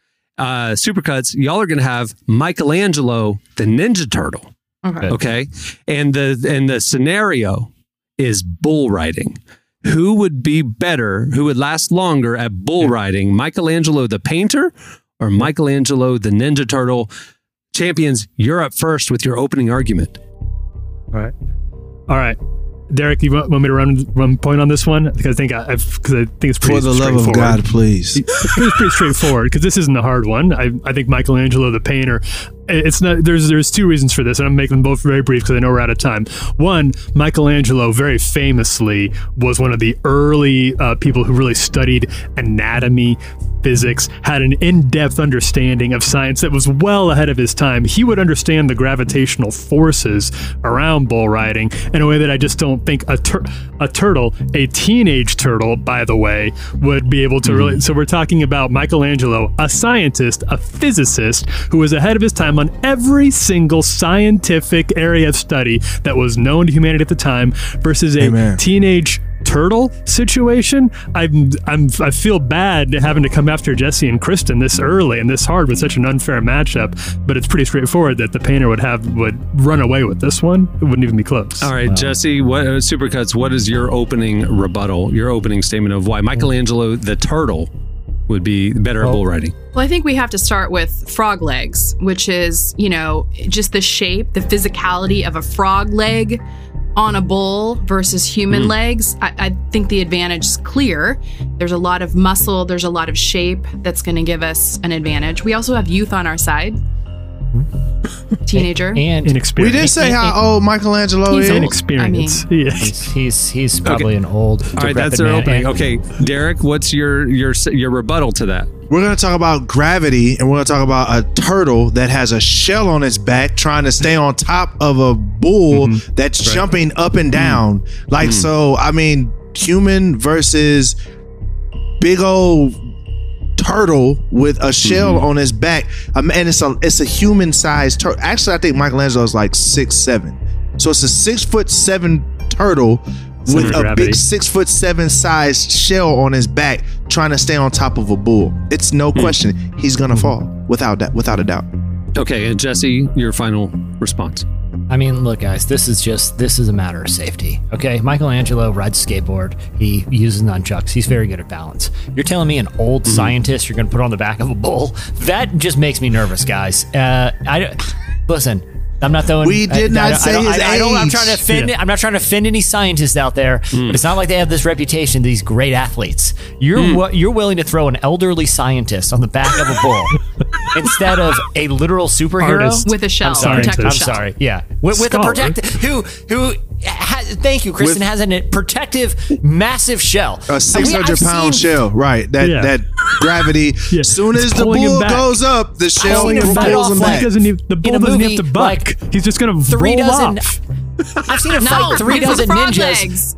Uh, Supercuts, y'all are going to have Michelangelo, the Ninja Turtle.
Okay.
Okay, and the and the scenario is bull riding. Who would be better? Who would last longer at bull riding? Michelangelo the painter or Michelangelo the Ninja Turtle? Champions, you're up first with your opening argument.
All right, all right. Derek, you want, want me to run run point on this one? Because I think I, I've, cause I think it's pretty
For the love of
straightforward.
God, please.
It's pretty straightforward because this isn't a hard one. I, I think Michelangelo the painter. It's not. There's there's two reasons for this, and I'm making them both very brief because I know we're out of time. One, Michelangelo very famously was one of the early uh, people who really studied anatomy, physics, had an in-depth understanding of science that was well ahead of his time. He would understand the gravitational forces around bull riding in a way that I just don't think a tur- a turtle, a teenage turtle, by the way, would be able to really. So we're talking about Michelangelo, a scientist, a physicist who was ahead of his time on every single scientific area of study that was known to humanity at the time, versus a
Amen.
teenage turtle situation. I'm, I'm, I feel bad having to come after Jesse and Kristen this early and this hard with such an unfair matchup, but it's pretty straightforward that the painter would have would run away with this one. It wouldn't even be close.
All right, Jesse, what uh, Supercuts? What is your opening rebuttal? Your opening statement of why Michelangelo the turtle would be better at bull riding?
Well, I think we have to start with frog legs, which is, you know, just the shape, the physicality of a frog leg on a bull versus human
Mm.
legs. I, I think the advantage is clear. There's a lot of muscle, there's a lot of shape that's going to give us an advantage. We also have youth on our side. Teenager.
And
We
inexperienced.
didn't say how old Michelangelo
He's
is.
old.
Inexperience.
I mean-
yeah.
he's he's, he's probably an old.
All right, that's
decrepit
their
man.
opening.
And-
Okay, Derek, what's your your your rebuttal to that?
We're going to talk about gravity, and we're going to talk about a turtle that has a shell on its back trying to stay on top of a bull
Mm-hmm.
that's jumping up and down. Like, so, I mean, human versus big old turtle with a shell
Mm-hmm.
on his back. Um, and it's a it's a human sized turtle. Actually, I think Michelangelo is like six seven. So it's a six foot seven turtle
Center
with
of
a
gravity.
big six foot seven sized shell on his back, trying to stay on top of a bull. It's no question he's gonna fall without that, without a doubt.
Okay, and Jesse, your final response.
I mean, look, guys, this is just this is a matter of safety. Okay, Michelangelo rides a skateboard. He uses nunchucks. He's very good at balance. You're telling me an old
Mm-hmm.
scientist you're going to put on the back of a bull? That just makes me nervous, guys. Uh, I don't- listen. I'm not throwing.
We did
I,
not
I don't-
say
I don't,
his
I, I don't, I'm
age.
trying to offend.
Yeah.
I'm not trying to offend any scientists out there.
Mm.
But it's not like they have this reputation. These great athletes. You're wi- you're willing to throw an elderly scientist on the back of a bull instead of a literal superhero
Artist.
With a shell,
I'm sorry.
protective
I'm
shell.
sorry. Yeah, with, with a
Scholar.
protective who who. Ha, thank you, Kristen.
With-
has a protective, massive shell.
A six hundred
I've
pound
seen-
shell, right? That
Yeah.
that gravity.
Yeah.
Soon
It's
as the
pulling him
bull
back.
goes up, the shell
seen him
pulls
fight off
him
like-
He
back.
doesn't need, the bull
in a
doesn't
movie,
have to buck.
like,
He's just going to
Three
roll
dozen.
off.
I've seen him
No,
fight three
because of
dozen
frog
ninjas.
legs.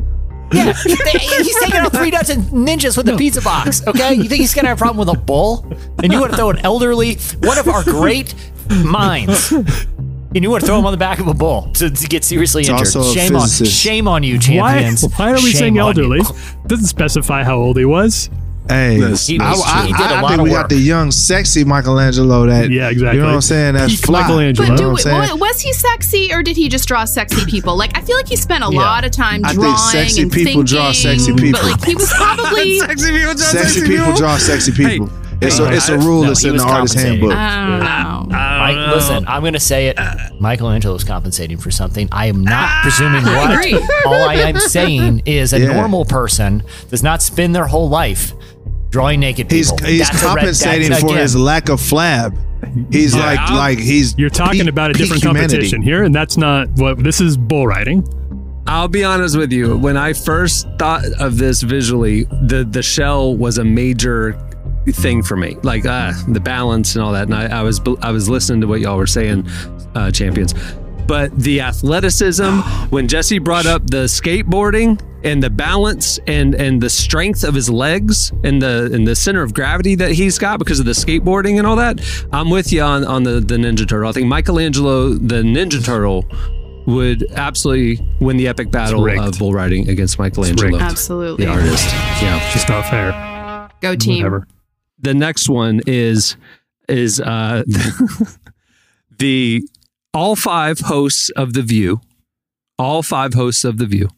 Yeah, he's taking out three dozen ninjas with a pizza box. Okay, you think he's gonna have a problem with a bull? And you want to throw an elderly, one of our great minds, and you want to throw him on the back of a bull to, to get seriously
It's
injured?
also a
Shame on,
physicist.
shame on you,
Why,
champions.
why are we
Shame
saying
on
elderly?
you.
Doesn't specify how old he was.
Hey,
He
I,
was-
I,
he did a
I
lot
think
of
we
work.
got the young, sexy Michelangelo. That
Yeah, exactly.
You know what I'm saying? That's
Peak
fly.
Michelangelo.
But
You
do
know
we,
what I'm saying?
wa- was he sexy or did he just draw sexy people? Like, I feel like he spent a
Yeah.
lot of time
I
drawing
think sexy
and
people
thinking,
draw sexy people.
But like, he was probably.
Sexy people, just
Sexy people draw sexy people. It's a, it's a rule
No,
that's
he
in the
was
artist
compensating.
handbook.
I don't know.
Mike, listen, I'm going to say it. Michelangelo's compensating for something. I am not presuming
I
what.
agree.
All I am saying is a
Yeah.
normal person does not spend their whole life drawing naked
He's
people.
he's
That's a red-
compensating
that's,
for
again,
his lack of flab. He's
Yeah,
like
I'm-
like he's
You're talking
peak-
about a
peak
different
humanity.
competition here, and that's not what this is. Bull riding.
I'll be honest with you. When I first thought of this visually, the the shell was a major thing for me. Like uh, the balance and all that. And I, I was I was listening to what y'all were saying, uh, champions. But the athleticism, when Jesse brought up the skateboarding and the balance and and the strength of his legs and the and the center of gravity that he's got because of the skateboarding and all that, I'm with you on on the the Ninja Turtle. I think Michelangelo, the Ninja Turtle, would absolutely win the epic battle
rigged.
of bull riding against Michelangelo,
rigged.
Absolutely.
the artist. Yeah.
It's just not fair.
Go team.
Whatever.
The next one is is uh the all five hosts of The View, all five hosts of The View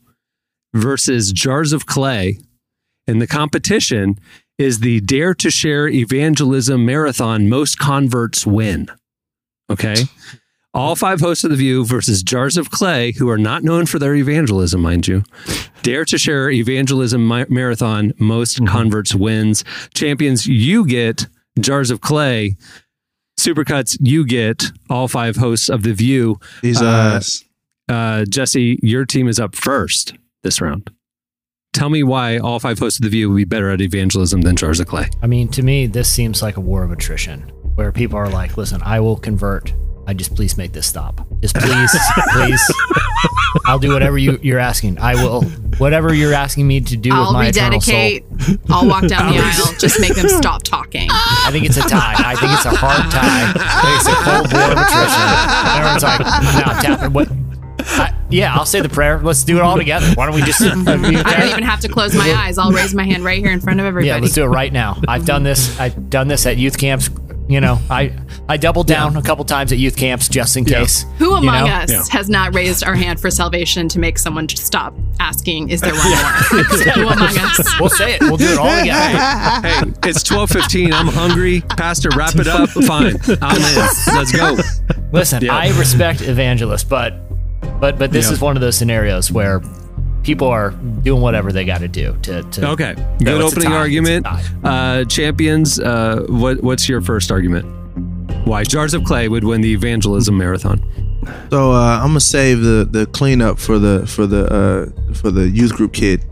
versus Jars of Clay. And the competition is the Dare to Share Evangelism Marathon Most Converts Win. Okay. All five hosts of The View versus Jars of Clay, who are not known for their evangelism, mind you. Dare to Share Evangelism Mi- Marathon Most Converts Wins. Champions, you get Jars of Clay. Supercuts, you get all five hosts of The View.
He's
Uh,
us.
uh, Jesse, your team is up first this round. Tell me why all five hosts of The View would be better at evangelism than Jars of Clay.
I mean, to me, this seems like a war of attrition where people are like, listen, I will convert. I just please make this stop. Just please, please. I'll do whatever you, you're asking. I will, whatever you're asking me to do with
I'll
my eternal soul.
rededicate. I'll walk down the aisle. Just make them stop talking.
I think it's a tie. I think it's a hard tie. I think it's a cold war of attrition. Everyone's like, no, tapping. What? I, yeah, I'll say the prayer. Let's do it all together. Why don't we just?
I don't even have to close my eyes. I'll raise my hand right here in front of everybody.
Yeah, let's do it right now. I've done this. I've done this at youth camps. You know, I I doubled down a couple times at youth camps just in case.
Who among
you know?
us
Yeah.
has not raised our hand for salvation to make someone just stop asking, is there one more? Who among us?
We'll say it. We'll do it all together.
Hey, it's twelve fifteen. I'm hungry. Pastor, wrap it up. Fine. I'm in. Let's go.
Listen,
Yeah.
I respect evangelists, but but but this
Yeah.
is one of those scenarios where people are doing whatever they got to do to. to
Okay.
No,
Good
it's a
opening
tie.
argument.
It's a
Uh, champions, uh, what what's your first argument? Why Jars of Clay would win the evangelism marathon?
So uh, I'm gonna save the the cleanup for the for the uh, for the youth group kid.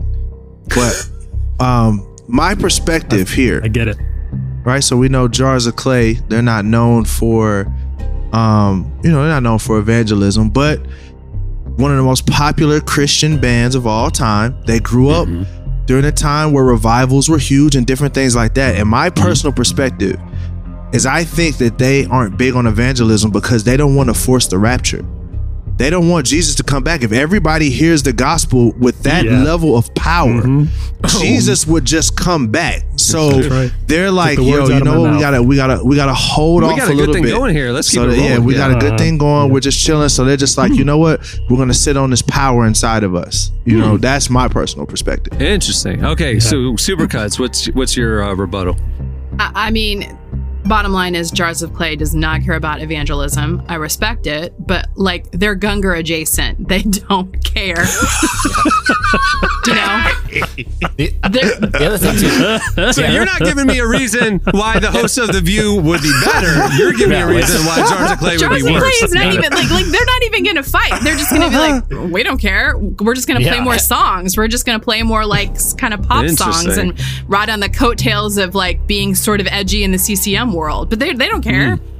But um, my perspective here,
I get it.
right? So we know Jars of Clay. They're not known for, um, you know, they're not known for evangelism, but one of the most popular Christian bands of all time. They grew up during a time where revivals were huge and different things like that. And my personal perspective is I think that they aren't big on evangelism because they don't want to force the rapture. They don't want Jesus to come back. If everybody hears the gospel with that
Yeah.
level of power, Jesus would just come back. So
That's right.
they're like,
the
yo,
words
you
out of
know
my
what? We
mouth.
gotta, we gotta, we gotta hold
We
off
got
a
a good
little
thing
bit.
going here. Let's keep
so
it
that- Yeah,
rolling.
we got a good
Uh-huh.
thing going. We're just chilling. So they're just like, you know what? We're gonna sit on this power inside of us. You know, that's my personal perspective.
Interesting. Okay, so Supercuts, what's what's your uh, rebuttal?
I, I mean, bottom line is Jars of Clay does not care about evangelism. I respect it, but like they're Gungor adjacent. They don't care. You know?
The, the other thing too.
So
Yeah.
you're not giving me a reason why the hosts of The View would be better. You're giving
Yeah,
me a reason why Jars of Clay would
Jars
be
of Clay
worse.
is not even like like they're not even gonna fight. They're just gonna be like, we don't care. We're just gonna play
Yeah.
more songs. We're just gonna play more like kind of pop songs
Interesting.
and ride on the coattails of like being sort of edgy in the C C M world. But they they don't care.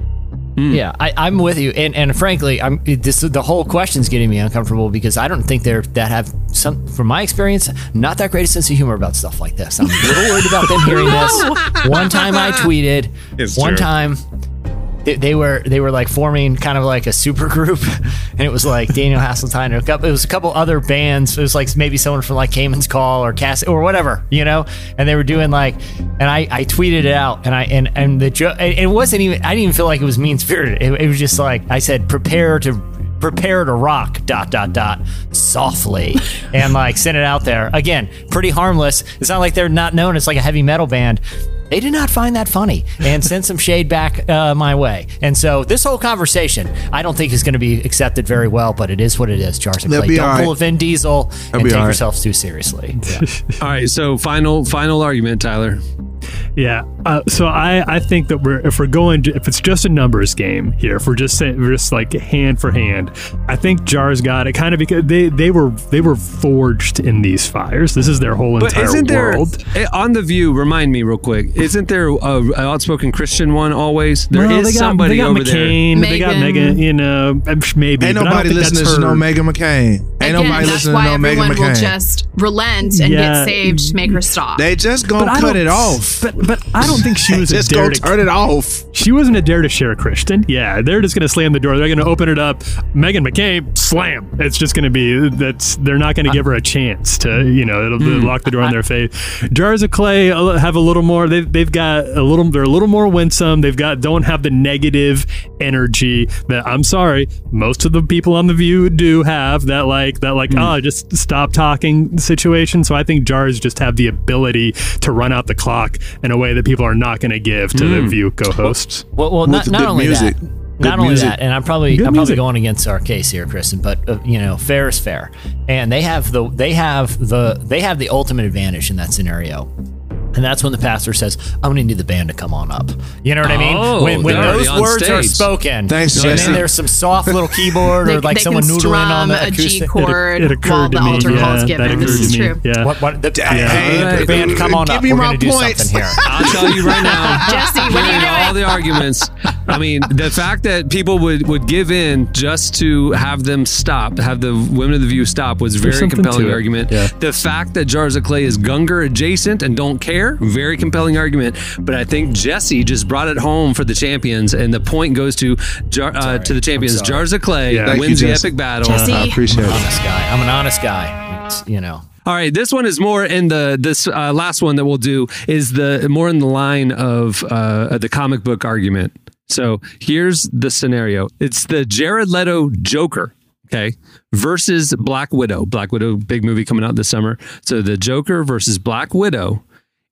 Yeah, I, I'm with you, and and frankly, I'm this the whole question's getting me uncomfortable because I don't think they're that have some, from my experience, not that great a sense of humor about stuff like this. I'm a little worried about them hearing this. One time I tweeted,
It's
one
true.
time they, they were they were like forming kind of like a super group, and it was like Daniel Hasseltine and a couple. It was a couple other bands. It was like maybe someone from like Cayman's Call or Cass or whatever, you know. And they were doing like, and I, I tweeted it out, and I and and the joke. It wasn't even. I didn't even feel like it was mean spirited. It, it was just like I said, prepare to. prepare to rock dot dot dot softly and like send it out there again. Pretty harmless. It's not like they're not known as like a heavy metal band. They did not find that funny and send some shade back uh, my way. And so this whole conversation, I don't think is going to be accepted very well, but it is what it is. Jars and
They'll
Clay.
be
Don't
all
pull
right.
a Vin Diesel
They'll
and
be
take
all right.
yourselves too seriously. Yeah.
All right, so final final argument, Tyler.
Yeah. Uh, so I, I think that we're if we're going to, if it's just a numbers game here, if we're just saying we're just like hand for hand, I think Jars got it kind of because they they were they were forged in these fires. This is their whole
But
entire
isn't there
world.
eh, on The View? Remind me real quick. Isn't there a, an outspoken Christian one always? There is
Well, they got,
somebody
they got
over
McCain,
there.
they got
Megan.
Megan, you know, maybe.
Ain't
but I don't
nobody
think
listening
that's
to no
her.
Megan McCain. Ain't
Again,
nobody
that's
listening
why
to no Megan
everyone will
McCain.
just relent and
Yeah.
get saved to make her stop.
They just
But
gonna
I
cut
don't-
it off.
But but I don't think she was a
just
dare
gonna
to
turn it off.
She wasn't a dare to share Christian. Yeah, they're just going to slam the door. They're going to open it up. Megan McCain, slam. It's just going to be that's. They're not going to give her a chance to, you know, it'll
Hmm.
lock the door in their face. Jars of Clay have a little more. They've they've got a little. They're a little more winsome. They've got don't have the negative energy that I'm sorry. Most of the people on The View do have that like that like oh just stop talking situation. So I think Jars just have the ability to run out the clock in a way that people are not going to give to the View co-hosts.
Well, well,
With
not,
the
not
good
only
music.
that,
Good
not only
music.
that, and I'm probably
Good
I'm
music.
probably going against our case here, Kristen. But uh, you know, fair is fair, and they have the they have the they have the ultimate advantage in that scenario. And that's when the pastor says, I'm going to need the band to come on up. You know what I mean?
Oh,
When, when
they're already
those
on
words are
stage.
spoken,
Thanks,
and
Jesse.
then there's some soft little keyboard
They,
or like
they
someone
can
noodling on
strum
the
a G
acoustic.
chord
It occurred
while
to
the
me,
altar
yeah,
call is
that
given.
occurred
This is
to me,
true.
yeah.
What, what, the,
Dang.
hey, the band, come on
Give
up.
me
We're
my
going to do
points.
something here.
I'll tell you right now.
Jesse, what are you
hearing all
doing?
the arguments. I mean, the fact that people would, would give in just to have them stop, have the women of The View stop, was very
something
compelling
to it.
argument.
Yeah.
The fact that Jars of Clay is Gunger adjacent and don't care, very compelling argument. But I think Jesse just brought it home for the champions, and the point goes to Jar, uh, to the champions.
sorry.
Jars of Clay
Yeah. Thank
wins
you,
the
Jesse.
epic battle.
Jesse.
I appreciate it.
Honest guy. I'm an honest guy. It's, you know.
All right, this one is more in the this uh, last one that we'll do is the more in the line of uh, the comic book argument. So here's the scenario: it's the Jared Leto Joker, okay, versus Black Widow. Black Widow, big movie coming out this summer. So the Joker versus Black Widow,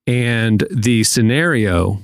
and the scenario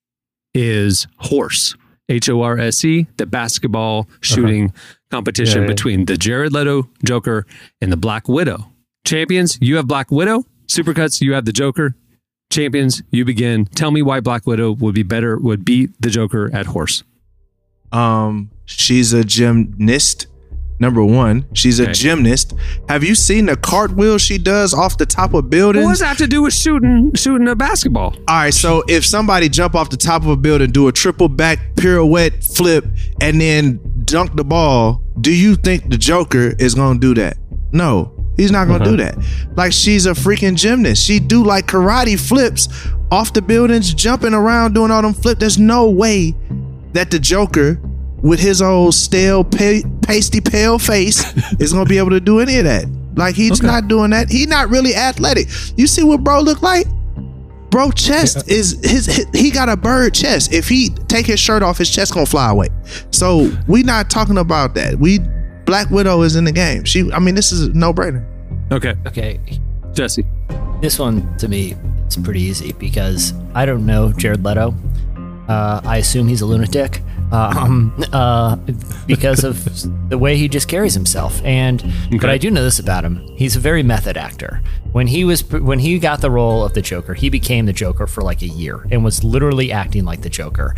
is Horse, H O R S E, the basketball shooting competition
Yeah, yeah.
between the Jared Leto Joker and the Black Widow. Champions, you have Black Widow. Supercuts, you have the Joker. Champions, you begin. Tell me why Black Widow would be better, would beat the Joker at Horse.
Um, she's a gymnast. Number one, she's a
Okay.
gymnast. Have you seen the cartwheel she does off the top of buildings?
What does that have to do with shooting shooting a basketball?
All right, so if somebody jump off the top of a building, do a triple back pirouette flip, and then dunk the ball, do you think the Joker is gonna do that? No, he's not gonna do that. Like, she's a freaking gymnast. She do like karate flips off the buildings, jumping around, doing all them flips. There's no way that the Joker, with his old stale, pa- pasty, pale face, is gonna be able to do any of that. Like, he's not doing that. He's not really athletic. You see what bro look like? Bro chest is his, his he got a bird chest. If he take his shirt off, his chest gonna fly away. So we not talking about that. We Black Widow is in the game. She I mean, this is a no-brainer.
Okay,
Okay.
Jesse.
This one, to me, is pretty easy because I don't know Jared Leto. Uh, I assume he's a lunatic um, uh, because of the way he just carries himself. And but I do know this about him: he's a very method actor. When he was when he got the role of the Joker, he became the Joker for like a year and was literally acting like the Joker.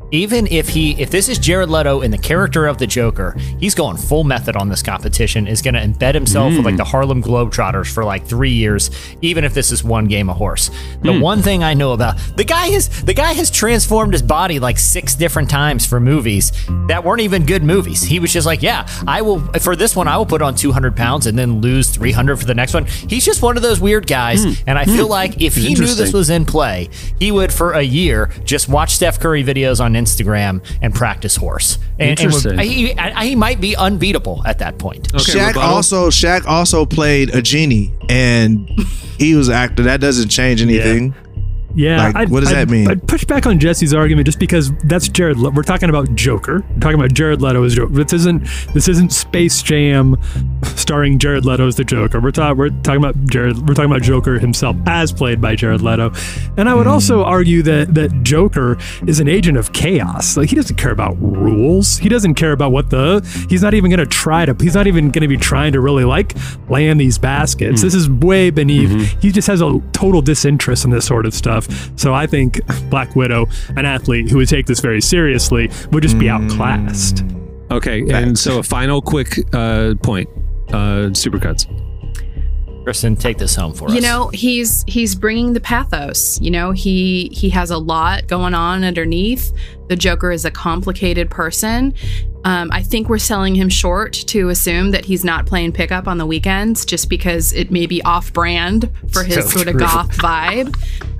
even if he, if this is Jared Leto in the character of the Joker, he's going full method on this competition, is going to embed himself
Mm.
with like the Harlem Globetrotters for like three years, even if this is one game of horse. The
Mm.
one thing I know about the guy is the guy has transformed his body like six different times for movies that weren't even good movies. He was just like, yeah, I will, for this one, I will put on two hundred pounds and then lose three hundred for the next one. He's just one of those weird guys.
Mm.
And I feel like if he knew
Interesting.
this was in play, he would for a year just watch Steph Curry videos on Instagram and practice horse. And, and would-
Interesting.
he, I- he might be unbeatable at that point.
Okay,
Shaq
rebuttal?
also Shaq also played a genie, and he was an actor. That doesn't change anything.
Yeah,
Like,
I'd-
what does
I'd-
that mean?
I'd push back on Jesse's argument just because that's Jared. Le- We're talking about Joker. We're talking about Jared Leto as Joker. This isn't this isn't Space Jam, starring Jared Leto as the Joker. We're talking we're talking about Jared. We're talking about Joker himself as played by Jared Leto. And I would also argue that that Joker is an agent of chaos. Like he doesn't care about rules. He doesn't care about what the. He's not even going to try to. He's not even going to be trying to really like land these baskets. This is way beneath. He just has a total disinterest in this sort of stuff. So I think Black Widow, an athlete who would take this very seriously, would just be outclassed.
Okay, and so a final quick uh, point. Uh, supercuts.
Kristen, take this home for us.
You know, he's he's bringing the pathos. You know, he he has a lot going on underneath. The Joker is a complicated person. Um, I think we're selling him short to assume that he's not playing pickup on the weekends just because it may be off-brand for his
So
sort of
true.
goth vibe.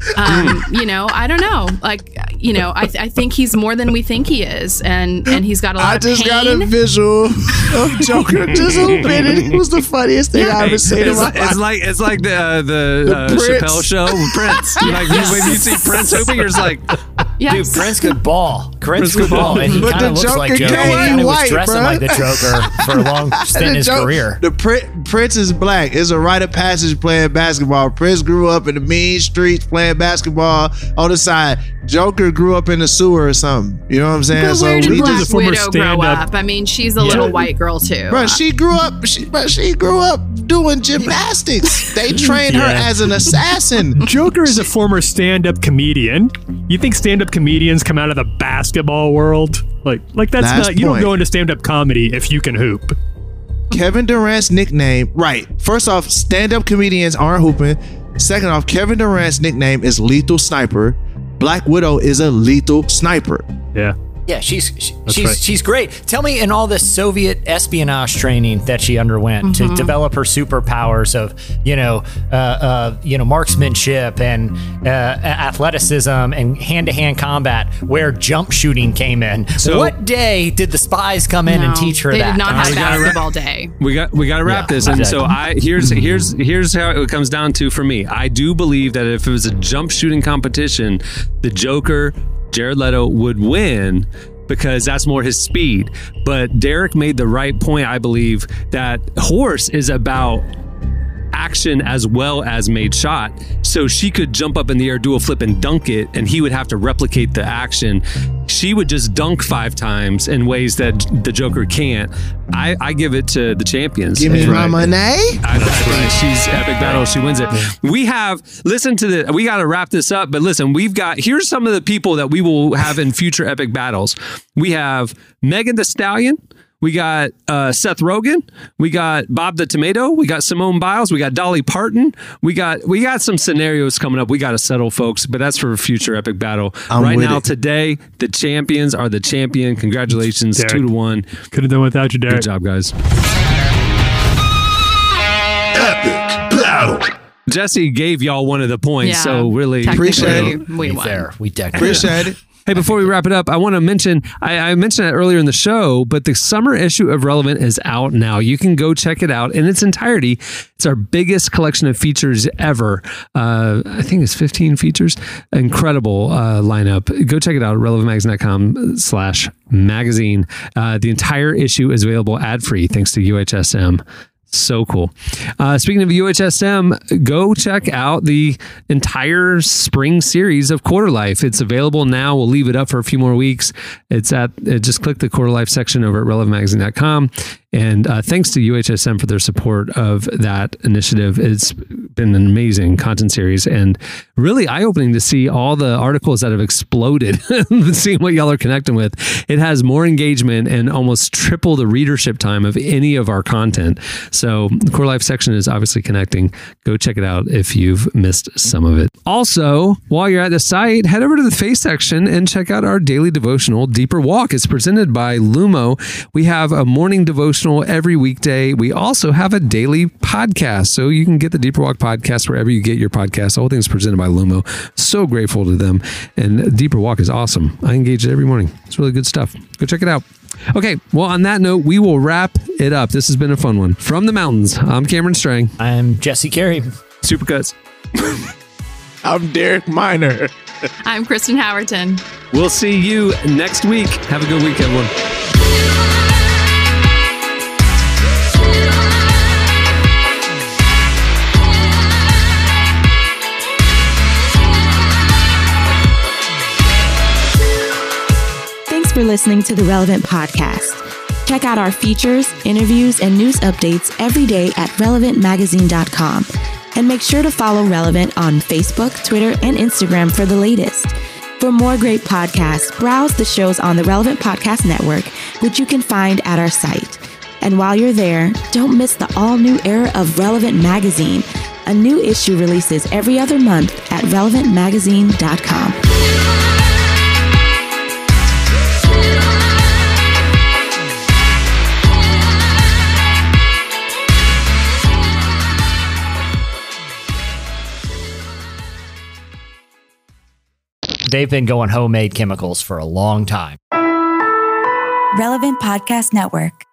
Um, you know, I don't know. Like, you know, I, I think he's more than we think he is, and and he's got a lot
I
of
just
pain.
got a visual of Joker just opening. It was the funniest thing I ever seen in
It's,
my
it's
life.
like it's like the uh, the,
The
uh,
Prince.
Chappelle show with Prince. Like
Yes.
when you see Prince hooping, you're just like,
Yes.
Dude, Prince could ball. Prince
Prince
could
could
ball,
ball.
and he
But
kind of
the
looks like
Joker
Joker. He
can't
kind of was
white,
dressing
bruh.
like the Joker for a long stint in
The
his
joke-
career.
The Prin- Prince is black. It's a rite of passage playing basketball. Prince grew up in the mean streets playing basketball on the side. Joker grew up in the sewer or something. You know what I'm saying?
But where did
we
Black
just,
former
Widow grow
stand-up-
up? I mean, she's a
Yeah.
little white girl too.
bro, she grew up. She, bro, she grew up doing gymnastics. They trained her
Yeah.
as an assassin.
Joker is a former stand-up comedian. You think stand-up comedians come out of the basketball world? Like, like that's
Last
not. You don't
point.
go into stand-up comedy if you can hoop.
Kevin Durant's nickname, right? First off, stand-up comedians aren't hooping. Second off, Kevin Durant's nickname is Lethal Sniper. Black Widow is a lethal sniper.
Yeah.
Yeah, she's she,
That's
she's
right.
she's great. Tell me, in all this Soviet espionage training that she underwent to develop her superpowers of you know uh, uh, you know marksmanship and uh, athleticism and hand to hand combat, where jump shooting came in.
So-
what day did the spies come in and
No,
teach her
they
that?
did not have
I gotta
basketball day.
we got we got to wrap
Yeah,
this. And so
exactly.
I here's here's here's how it comes down to for me. I do believe that if it was a jump shooting competition, the Joker, Jared Leto, would win because that's more his speed. But Derek made the right point, I believe, that horse is about action as well as made shot. So she could jump up in the air, do a flip and dunk it, and he would have to replicate the action. She would just dunk five times in ways that the Joker can't. I, I give it to the champions.
Give me
And-
my money.
I, I think she's epic battle. She wins it. We have listen to the. We got to wrap this up, but listen, we've got here's some of the people that we will have in future epic battles. We have Megan Thee Stallion. We got uh, Seth Rogen. We got Bob the Tomato. We got Simone Biles. We got Dolly Parton. We got we got some scenarios coming up. We got to settle, folks, but that's for a future epic battle.
I'm
right
with
now,
it.
today, the champions are the champion. Congratulations,
Derek.
two to one.
Could have done without you, Derek.
Good job, guys.
Epic battle.
Jesse gave y'all one of the points,
Yeah,
so really
Appreciate
technically,
it.
we
Be
won.
fair, we decked her.
Appreciate it.
Hey, before we wrap it up, I want to mention, I, I mentioned it earlier in the show, but the summer issue of Relevant is out now. You can go check it out in its entirety. It's our biggest collection of features ever. Uh, I think it's fifteen features. Incredible uh, lineup. Go check it out at relevant magazine dot com slash magazine. Uh, the entire issue is available ad-free thanks to U H S M. So cool. Uh, speaking of U H S M, go check out the entire spring series of Quarter Life. It's available now. We'll leave it up for a few more weeks. It's at uh, just click the Quarter Life section over at relevant magazine dot com. And uh, thanks to U H S M for their support of that initiative. It's been an amazing content series and really eye-opening to see all the articles that have exploded, seeing what y'all are connecting with. It has more engagement and almost triple the readership time of any of our content. So the Core Life section is obviously connecting. Go check it out if you've missed some of it. Also, while you're at the site, head over to the Face section and check out our daily devotional, Deeper Walk. It's presented by Lumo. We have a morning devotional every weekday. We also have a daily podcast. So you can get the Deeper Walk podcast wherever you get your podcast. The whole thing is presented by Lumo. So grateful to them. And Deeper Walk is awesome. I engage it every morning. It's really good stuff. Go check it out. Okay, well, on that note, we will wrap it up. This has been a fun one. From the mountains, I'm Cameron Strang.
I'm Jesse Carey.
Supercuts.
I'm Derek Miner.
I'm Kristen Howerton.
We'll see you next week. Have a good week, everyone.
Thanks for listening to the Relevant Podcast. Check out our features, interviews, and news updates every day at relevant magazine dot com. And make sure to follow Relevant on Facebook, Twitter, and Instagram for the latest. For more great podcasts, browse the shows on the Relevant Podcast Network, which you can find at our site. And while you're there, don't miss the all-new era of Relevant Magazine. A new issue releases every other month at relevant magazine dot com.
They've been going homemade chemicals for a long time.
Relevant Podcast Network.